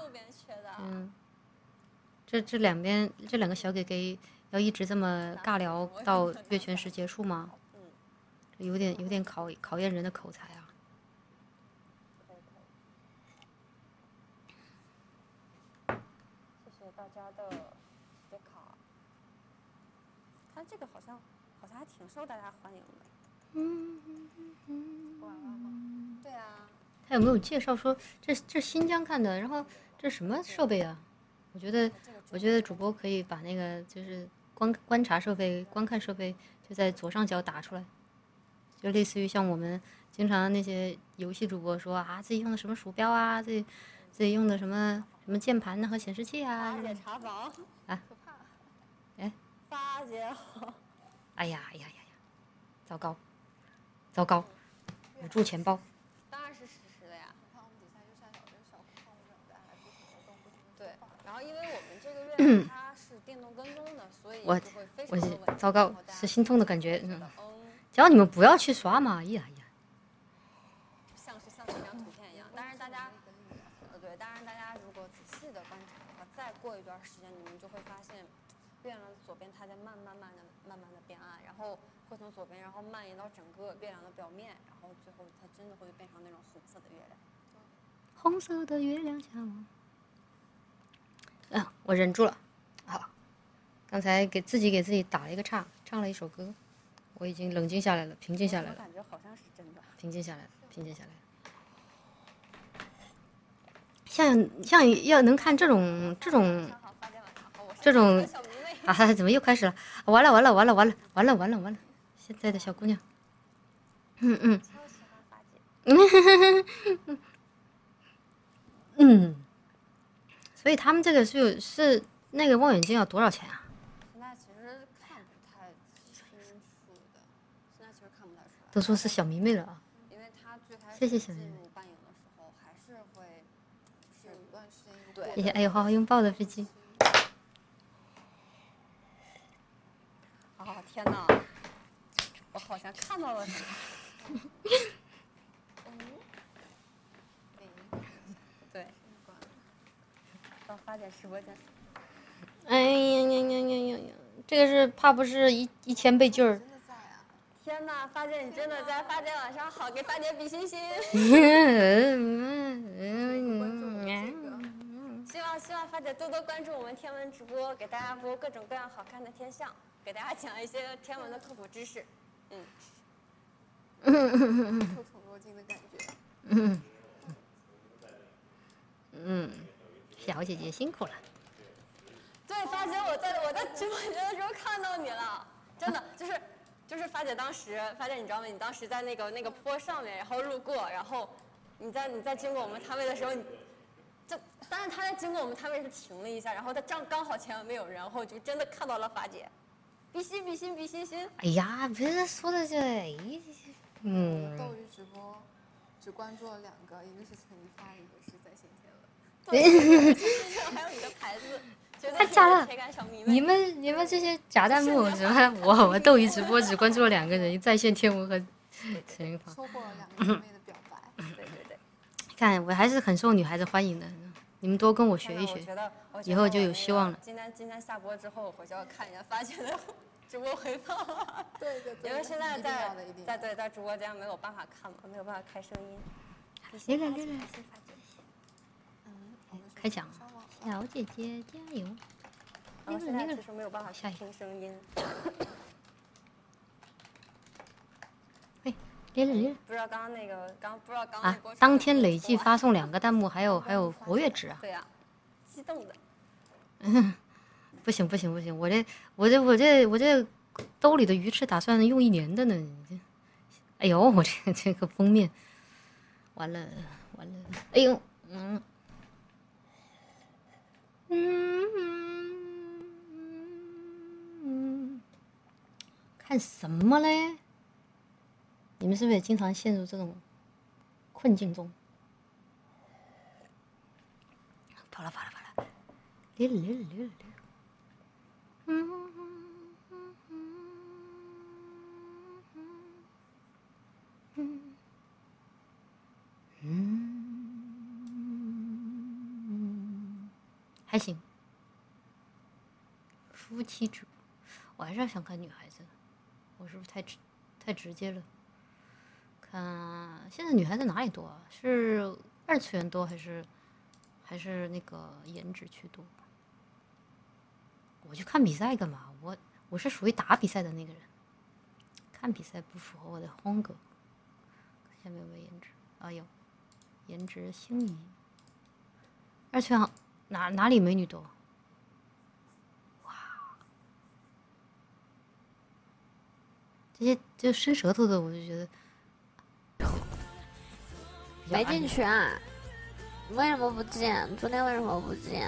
这两个小给给要一直这么尬聊到月全食结束吗？有点考验人的口才啊。 谢谢大家的写卡。 他这个好像还挺受大家欢迎的。对啊。 他有没有介绍说这新疆看的？然后这什么设备啊？我觉得主播可以把那个就是观察设备、观看设备就在左上角打出来，就类似于像我们经常那些游戏主播说啊，自己用的什么鼠标啊，自己用的什么键盘呢和显示器啊。 发姐查房啊，哎， 发姐好。 哎呀，糟糕，捂住钱包。 当然是实时的呀。对，然后因为我们这个月它是电动跟踪的，所以就会非常的稳定。 糟糕，是心痛的感觉。叫你们不要去刷嘛！呀， 像是一张图片一样。当然大家如果仔细的观察的话，再过一段时间，你们就会发现，月亮的左边它在慢慢的变暗，然后会从左边然后蔓延到整个月亮的表面，然后最后它真的会变成那种红色的月亮。 红色的月亮下我。我忍住了。好，刚才给自己打了一个岔，唱了一首歌。我已经冷静下来了，平静下来了。 感觉好像是真的。 平静下来了。像要能看这种啊，怎么又开始了？完了！现在的小姑娘，所以他们这个是那个望远镜要多少钱啊？ 现在其实看不太清楚的， 都说是小迷妹了啊。 因为他最开始进入半影的时候，还是会是有一段时间对。 谢谢，哎呦，好好拥抱的飞机。 啊天哪！我好像看到了什么。对。到发姐直播间。 哎呀！这个是怕不是1000倍劲儿。 天哪，发姐你真的在！发姐晚上好，给发姐比心心。希望发姐多多关注我们天文直播，给大家播各种各样好看的天象，给大家讲一些天文的科普知识。受宠若惊的感觉。 小姐姐辛苦了。 对，发姐，我在直播间的时候看到你了，真的就是发姐当时，发姐你知道吗？你当时在那个坡上面，然后路过，然后你在经过我们摊位的时候，当然他在经过我们摊位是停了一下，然后他刚好前面没有人，然后就真的看到了发姐，比心。 哎呀，别说的这， 斗鱼直播只关注了2个，一个是陈一发，一个是在线天文。 对，还有你的牌子。 太假了！你们这些假弹幕什么？我斗鱼直播只关注了2个人，在线天文和陈一发。 收获了2个妹妹的表白。 对。 看，我还是很受女孩子欢迎的，你们多跟我学一学，以后就有希望了。 今天下播之后，我回去要看一下发姐的直播回放。 对。 因为现在在直播间没有办法看嘛，没有办法开声音。 来，开讲。小姐姐加油！ 然后现在其实没有办法听声音。 喂， 不知道刚刚啊！当天累计发送2个弹幕，还有活跃值啊！ 对呀，激动的。 不行，我这兜里的鱼翅打算用1年的呢。哎呦，我这个封面，完了！哎呦，看什么嘞？你们是不是也经常陷入这种困境中？跑了！溜了！还行。夫妻直播，我还是想看女孩子，我是不是太直接了？看现在女孩子哪里多啊？是2次元多还是那个颜值区多？我去看比赛干嘛？ 我是属于打比赛的那个人，看比赛不符合我的风格。看一下没有颜值啊，有颜值星移。二次元哪里美女多？哇，这些就伸舌头的，我就觉得没进去啊？为什么不进？昨天为什么不进？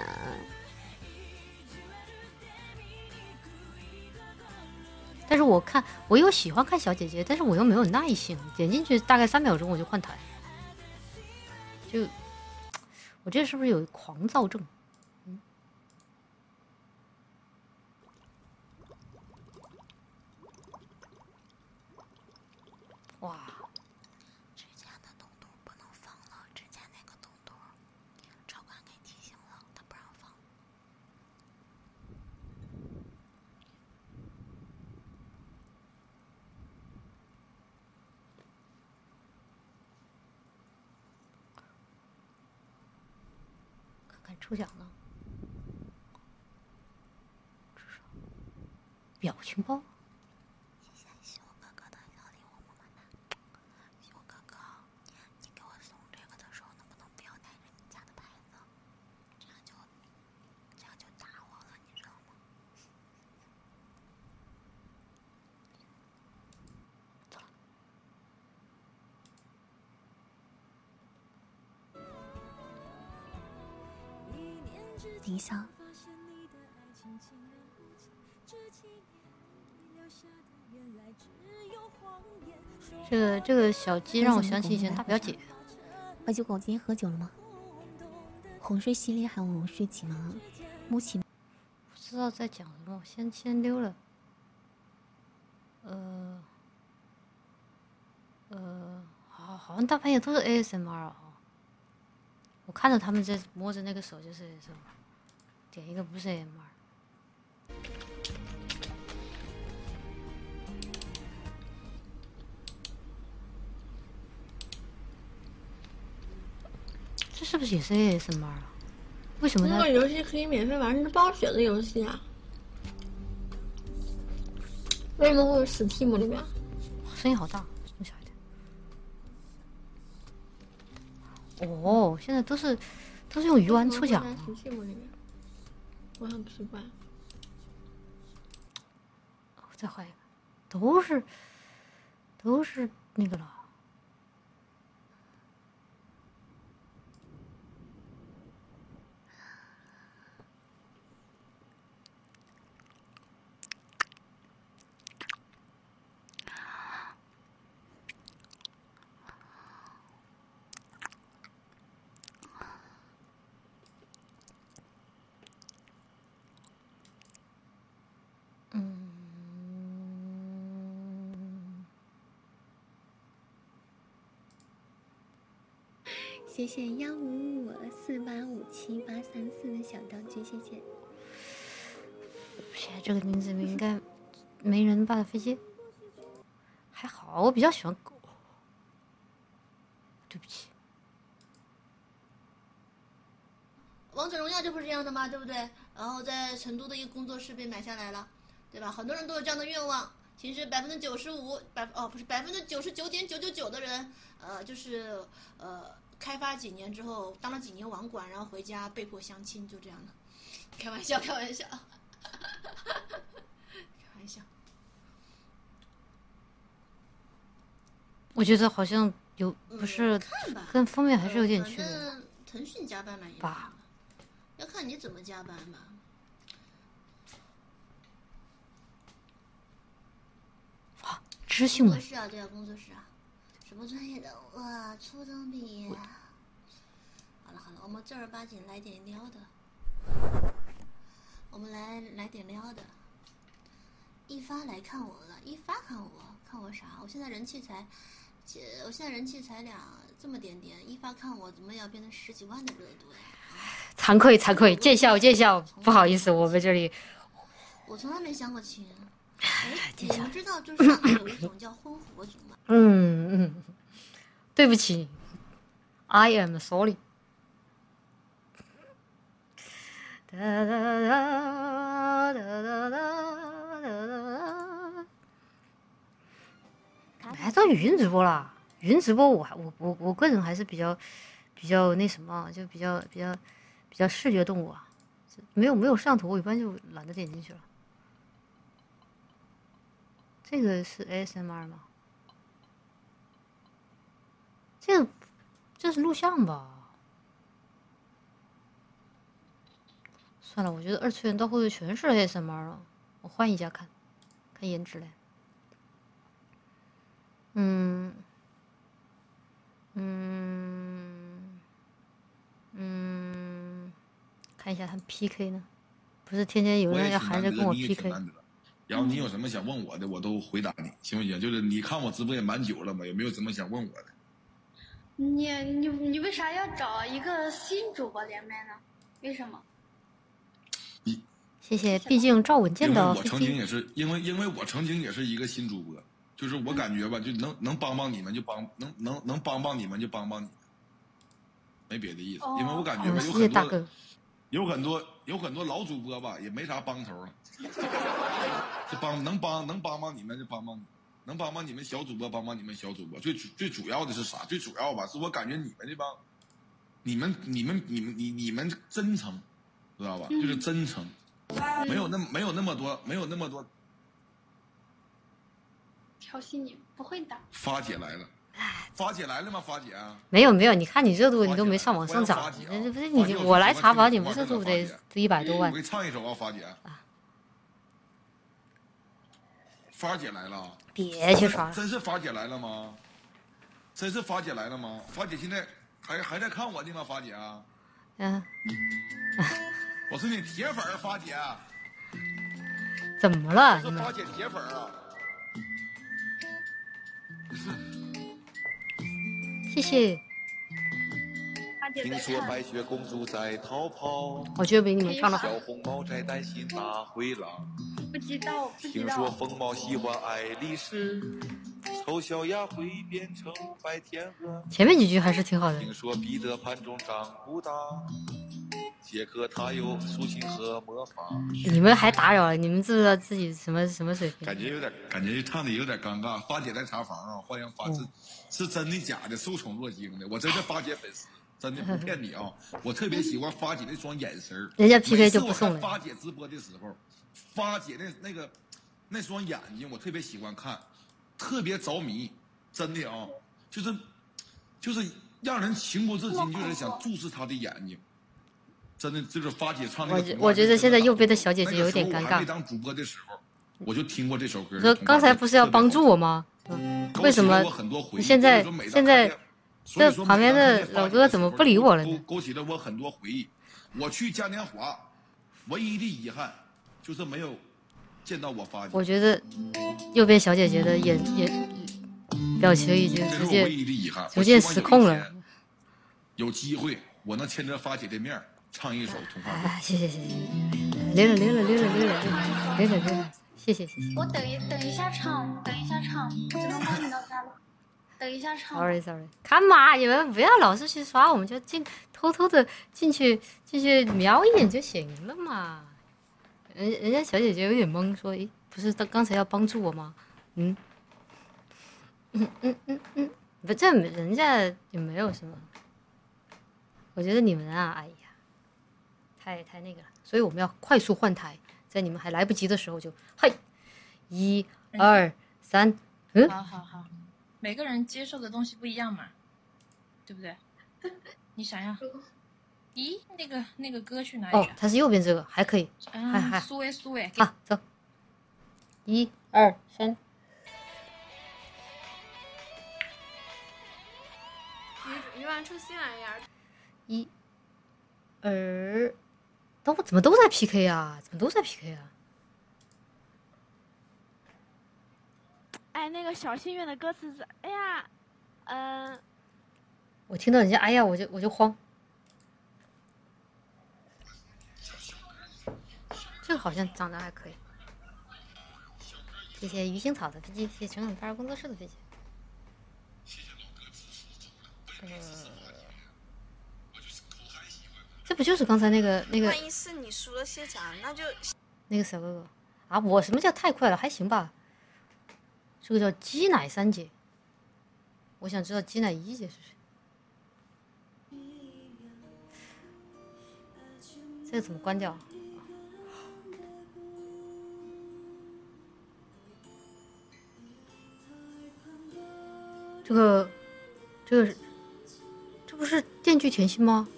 但是我又喜欢看小姐姐，但是我又没有耐心，点进去大概3秒钟我就换台，就我这是不是有狂躁症？哇！ 之前的动图不能放了，之前那个动图，超管给提醒了，他不让放。 看看抽奖呢？表情包。 等一下， 这个小鸡让我想起以前大表姐。 白酒狗今天喝酒了吗？哄睡系列还有睡起吗？母起。 不知道在讲什么，我先溜了。好像大半夜都是 ASMR 啊。我看着他们在摸着那个手就是 ASMR， 点一个不是 ASMR。这是不是也是 ASMR 啊？为什么它？ 那个游戏可以免费玩，是暴雪的游戏啊？为什么会有 Steam 里面？ 声音好大，弄小一点。哦，现在都是用鱼丸抽奖。 Steam 里面，我很奇怪。 再换一个，都是那个了。 谢谢155485783的小道具，谢谢。 这个名字应该没人霸的飞机，还好，我比较喜欢狗。对不起。 王者荣耀就不是这样的吗？对不对？然后在成都的一个工作室被买下来了，对吧？很多人都有这样的愿望。其实99.999%的人，就是开发几年之后，当了几年网管，然后回家被迫相亲，就这样的。开玩笑，开玩笑，开玩笑。 我觉得好像有不是跟封面还是有点区别。 反正腾讯加班嘛也吧，要看你怎么加班吧。 知性们。 工作室啊，对啊，工作室啊，什么专业的？哇，初中毕业。好了好了，我们正儿八经来点撩的。我们来点撩的。一发来看我了，一发看我啥？我现在人气才这么点点，一发看我怎么要变成10几万的热度呀？ 惭愧，见笑，不好意思，我们这里。 我从来没相过亲。你们知道就是上海有一种叫婚火族吗？ 对不起 ，I am sorry。哒哒哒哒哒哒哒哒当语音直播啦。语音直播我个人还是比较那什么，就比较视觉动物啊。没有摄像头，我一般就懒得点进去了。这个是 ASMR 吗？这是录像吧？算了，我觉得2次元到后头全是 ASMR 了，我换一家看颜值嘞。看一下他们 PK 呢，不是天天有人要还在跟我 PK。 然后你有什么想问我的，我都回答你，行不行？就是你看我直播也蛮久了嘛，有没有什么想问我的？ 你为啥要找一个新主播连麦呢？为什么？ 谢谢，毕竟赵稳健的。 我曾经也是，因为我曾经也是一个新主播，就是我感觉吧，就能帮你们就帮，能帮你们就帮你们，没别的意思。因为我感觉吧，有很多老主播吧，也没啥帮头了，就能帮你们就帮你们。能帮你们小主播，帮你们小主播。最主要的是啥？最主要吧，是我感觉你们这帮，你们真诚，知道吧？就是真诚，没有那么多调戏你，不会的。 发姐来了，发姐来了吗？发姐啊？ 没有，你看你热度，你都没上往上涨，这不是你我来查房，你们热度得100多万。 我给你唱一首啊，发姐。发姐来了。 别去刷了， 真是发姐来了吗？真是发姐来了吗？发姐现在还在看我呢吗？发姐啊，我是你铁粉，发姐。 怎么了？ 我是发姐铁粉啊！ 谢谢。 听说白雪公主在逃跑， 我觉得比你们唱的好。 小红帽在担心大灰狼。 不知道。 听说疯猫喜欢爱丽丝，丑小鸭会变成白天鹅。 前面几句还是挺好的。 听说彼得潘中长不大，杰克他有竖琴和魔法。 你们还打扰了，你们知不知道自己什么水平？ 感觉唱的有点尴尬。花姐在查房啊，欢迎花是真的假的？受宠若惊的，我真是花姐粉丝。真的不骗你啊！我特别喜欢发姐那双眼神， 人家 PK 就不送了。 发姐直播的时候，发姐那双眼睛，我特别喜欢看，特别着迷，真的啊，就是让人情不自禁，就是想注视她的眼睛。真的，就是发姐唱那个。 我觉得现在右边的小姐姐有点尴尬。 还没当主播的时候，我就听过这首歌。 你说刚才不是要帮助我吗？为什么现在？这旁边的老哥怎么不理我了呢？ 勾起了我很多回忆。我去嘉年华，唯一的遗憾就是没有见到我发姐。 我觉得右边小姐姐的眼表情已经逐渐失控了。 有机会我能牵着发姐的面唱一首童话歌。 谢谢。溜了，谢谢。 我等一下唱，我只能帮你到家了。等一下唱。 Sorry， 看嘛，你们不要老是去刷，我们就偷偷的进去瞄一眼就行了嘛。人家小姐姐有点懵，说：“诶，不是刚才要帮助我吗？”不，这人家也没有什么。我觉得你们啊，哎呀，太那个了，所以我们要快速换台，在你们还来不及的时候就嘿，1、2、3， 好。每个人接受的东西不一样嘛，对不对？你想想，咦，那个歌去哪里了？ 哦，它是右边这个，还可以。 苏威。 啊，走。1、2、3。 你玩出新玩意儿。 1、2，怎么都在 PK 啊？ 哎，那个小心愿的歌词是，哎呀， 我听到人家哎呀，我就慌。这个好像长得还可以。谢谢鱼腥草的飞机，谢谢成长发工作室的飞机。这不就是刚才那个？ 万一是你输了谢长，那就那个小哥哥啊！我什么叫太快了？还行吧。这个叫鸡奶三姐， 我想知道金乃伊姐是谁。这个怎么关掉？这不是《电锯甜心》吗？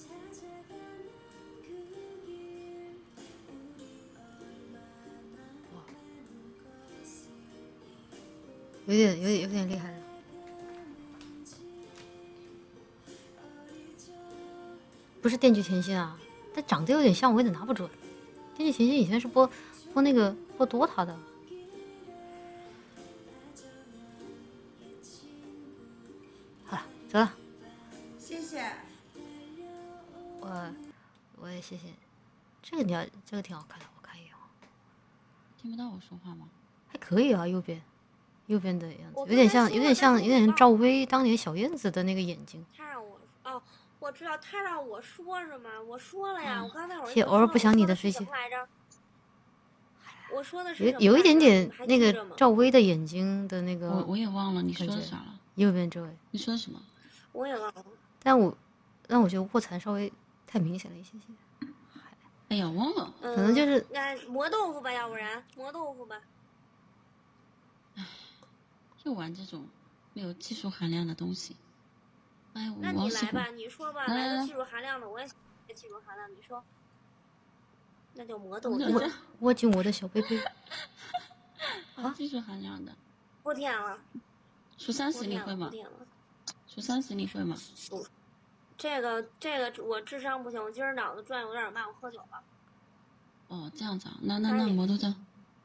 有点厉害了。不是《电锯甜心》啊，但长得有点像，我有点拿不准。《电锯甜心》以前是播DOTA 的。好了，走了。 谢谢。 我也谢谢。这个挺好看的，我看一眼。 听不到我说话吗？ 还可以啊，右边的样子，有点像赵薇当年小燕子的那个眼睛。 他让我我知道他让我说什么，我说了呀，我刚才谢偶尔不想你的飞机。 我说的是有一点点那个赵薇的眼睛的那个。 我也忘了你说的啥了。 右边这位。 你说的什么？ 我也忘了。 但我觉得卧蚕稍微太明显了一些。 哎呀，忘了。 可能就是那磨豆腐吧，要不然磨豆腐吧。 又玩这种没有技术含量的东西。哎， 那你来吧，你说吧，来个技术含量的，我也技术含量，你说。那就磨豆腐。 握紧我的小贝贝。 啊，技术含量的。 不舔了。 数30你会吗？数30你会吗？ 这个我智商不行，我今儿脑子转有点慢，我喝酒了。 哦，这样子啊，那磨豆浆。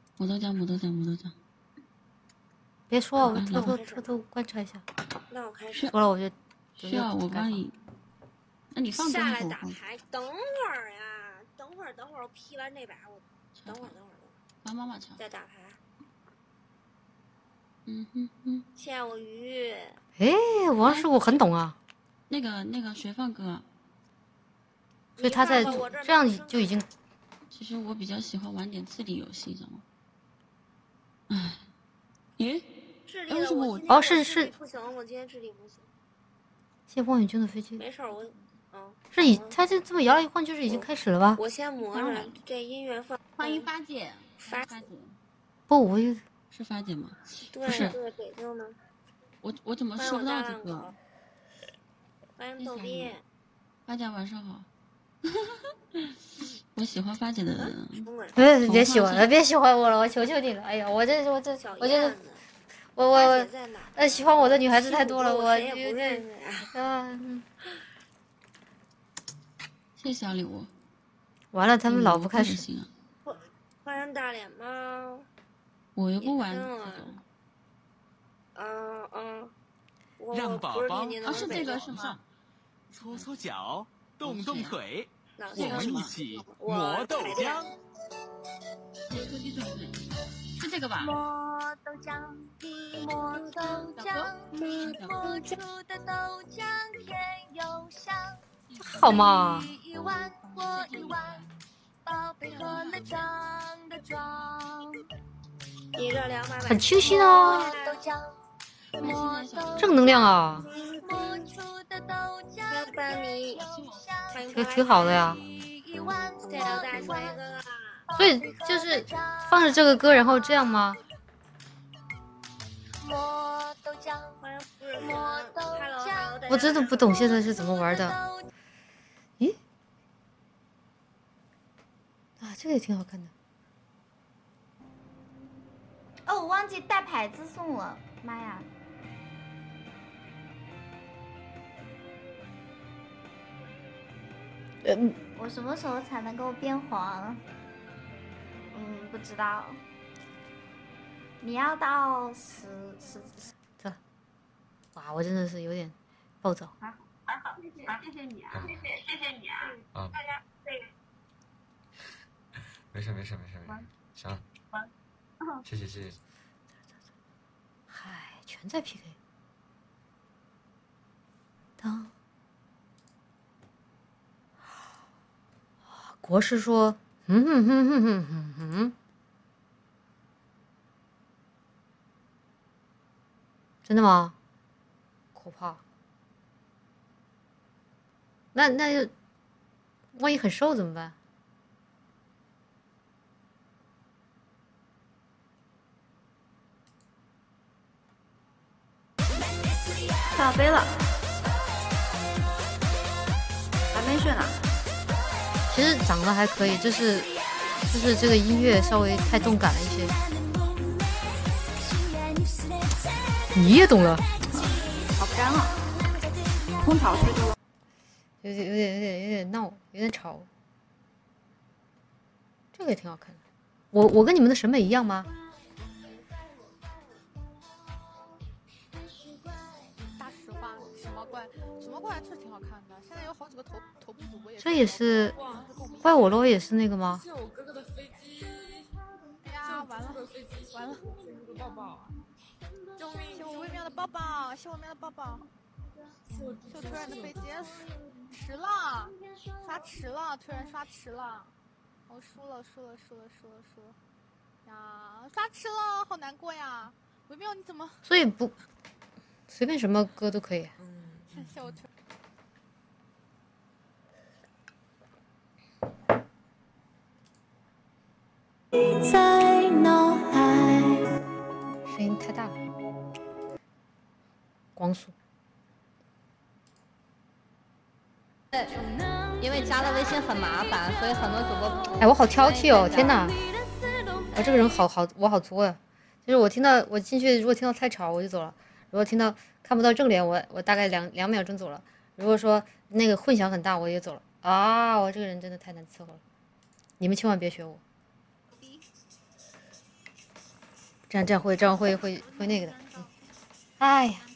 别说，我偷偷观察一下。 那我开始。 说了我就需要我帮你。那你放下来打牌，等会儿呀，等会儿，我批完这把，我等会儿。 帮妈妈瞧。 再打牌。 欠我鱼。 哎，王师傅很懂啊。 那个学放歌。 所以他在这样就已经。 其实我比较喜欢玩点智力游戏，知道吗？哎。咦？为什么我是不行，我今天智力不行。 谢望远镜的飞机。 没事，我他这么摇来一晃，就是已经开始了吧？ 我先磨着这音乐放。 欢迎发姐，发姐。 不，我是发姐吗？ 对， 不是。 对，北京的。 我怎么收不到这个？ 欢迎逗逼。 发姐晚上好。我喜欢发姐的。 别喜欢了，别喜欢我了，我求求你了！哎呀，我喜欢我的女孩子太多了，我也不认识啊。 谢谢小礼物。 完了，他们老不开始。 换成大脸吗？ 我又不玩这种。 让宝宝是这个是吗？ 搓搓脚，动动腿， 我们一起磨豆浆。 是这个吧？ 磨豆浆，磨豆浆，磨出的豆浆甜又香。 好嘛。 一碗我一碗，宝贝喝了胀的壮。 很清新啊。正能量啊。挺好的呀。所以就是放着这个歌，然后这样吗？我真的不懂现在是怎么玩的。咦？啊，这个也挺好看的。 哦，我忘记带牌子送了，妈呀！我什么时候才能够变黄？不知道。你要到10。 这，哇，我真的是有点暴躁。 还好，谢谢你啊，谢谢你啊。啊。大家对。 没事，行。谢谢。 嗨，全在 PK。当。国师说：“真的吗？ 可怕。那就万一很瘦怎么办？ 下飞了，还没睡呢。 其实长得还可以，就是这个音乐稍微太动感了一些。你也懂了？ 好干了，空调吹多了。 有点闹，有点吵。这个也挺好看的。我跟你们的审美一样吗？ 大实话，什么怪确实挺好看的。现在有好几个头部主播也。 这也是怪我喽，也是那个吗？ 是我哥哥的飞机。哎呀，完了！抱抱！救命！是我微妙的抱抱！是我微妙的抱抱！就突然的飞机迟了，刷迟了，突然刷迟了，我输了呀！刷迟了，好难过呀！微妙你怎么？ 所以不随便什么歌都可以。 谢我在脑海。 声音太大了，光速。 因为加了微信很麻烦，所以很多主播。 哎，我好挑剔哦！天哪，我这个人我好作呀。就是我进去，如果听到太吵我就走了；如果听到看不到正脸，我大概两秒钟走了。如果说那个混响很大，我也走了。啊，我这个人真的太难伺候了，你们千万别学我。这样会那个的。哎呀。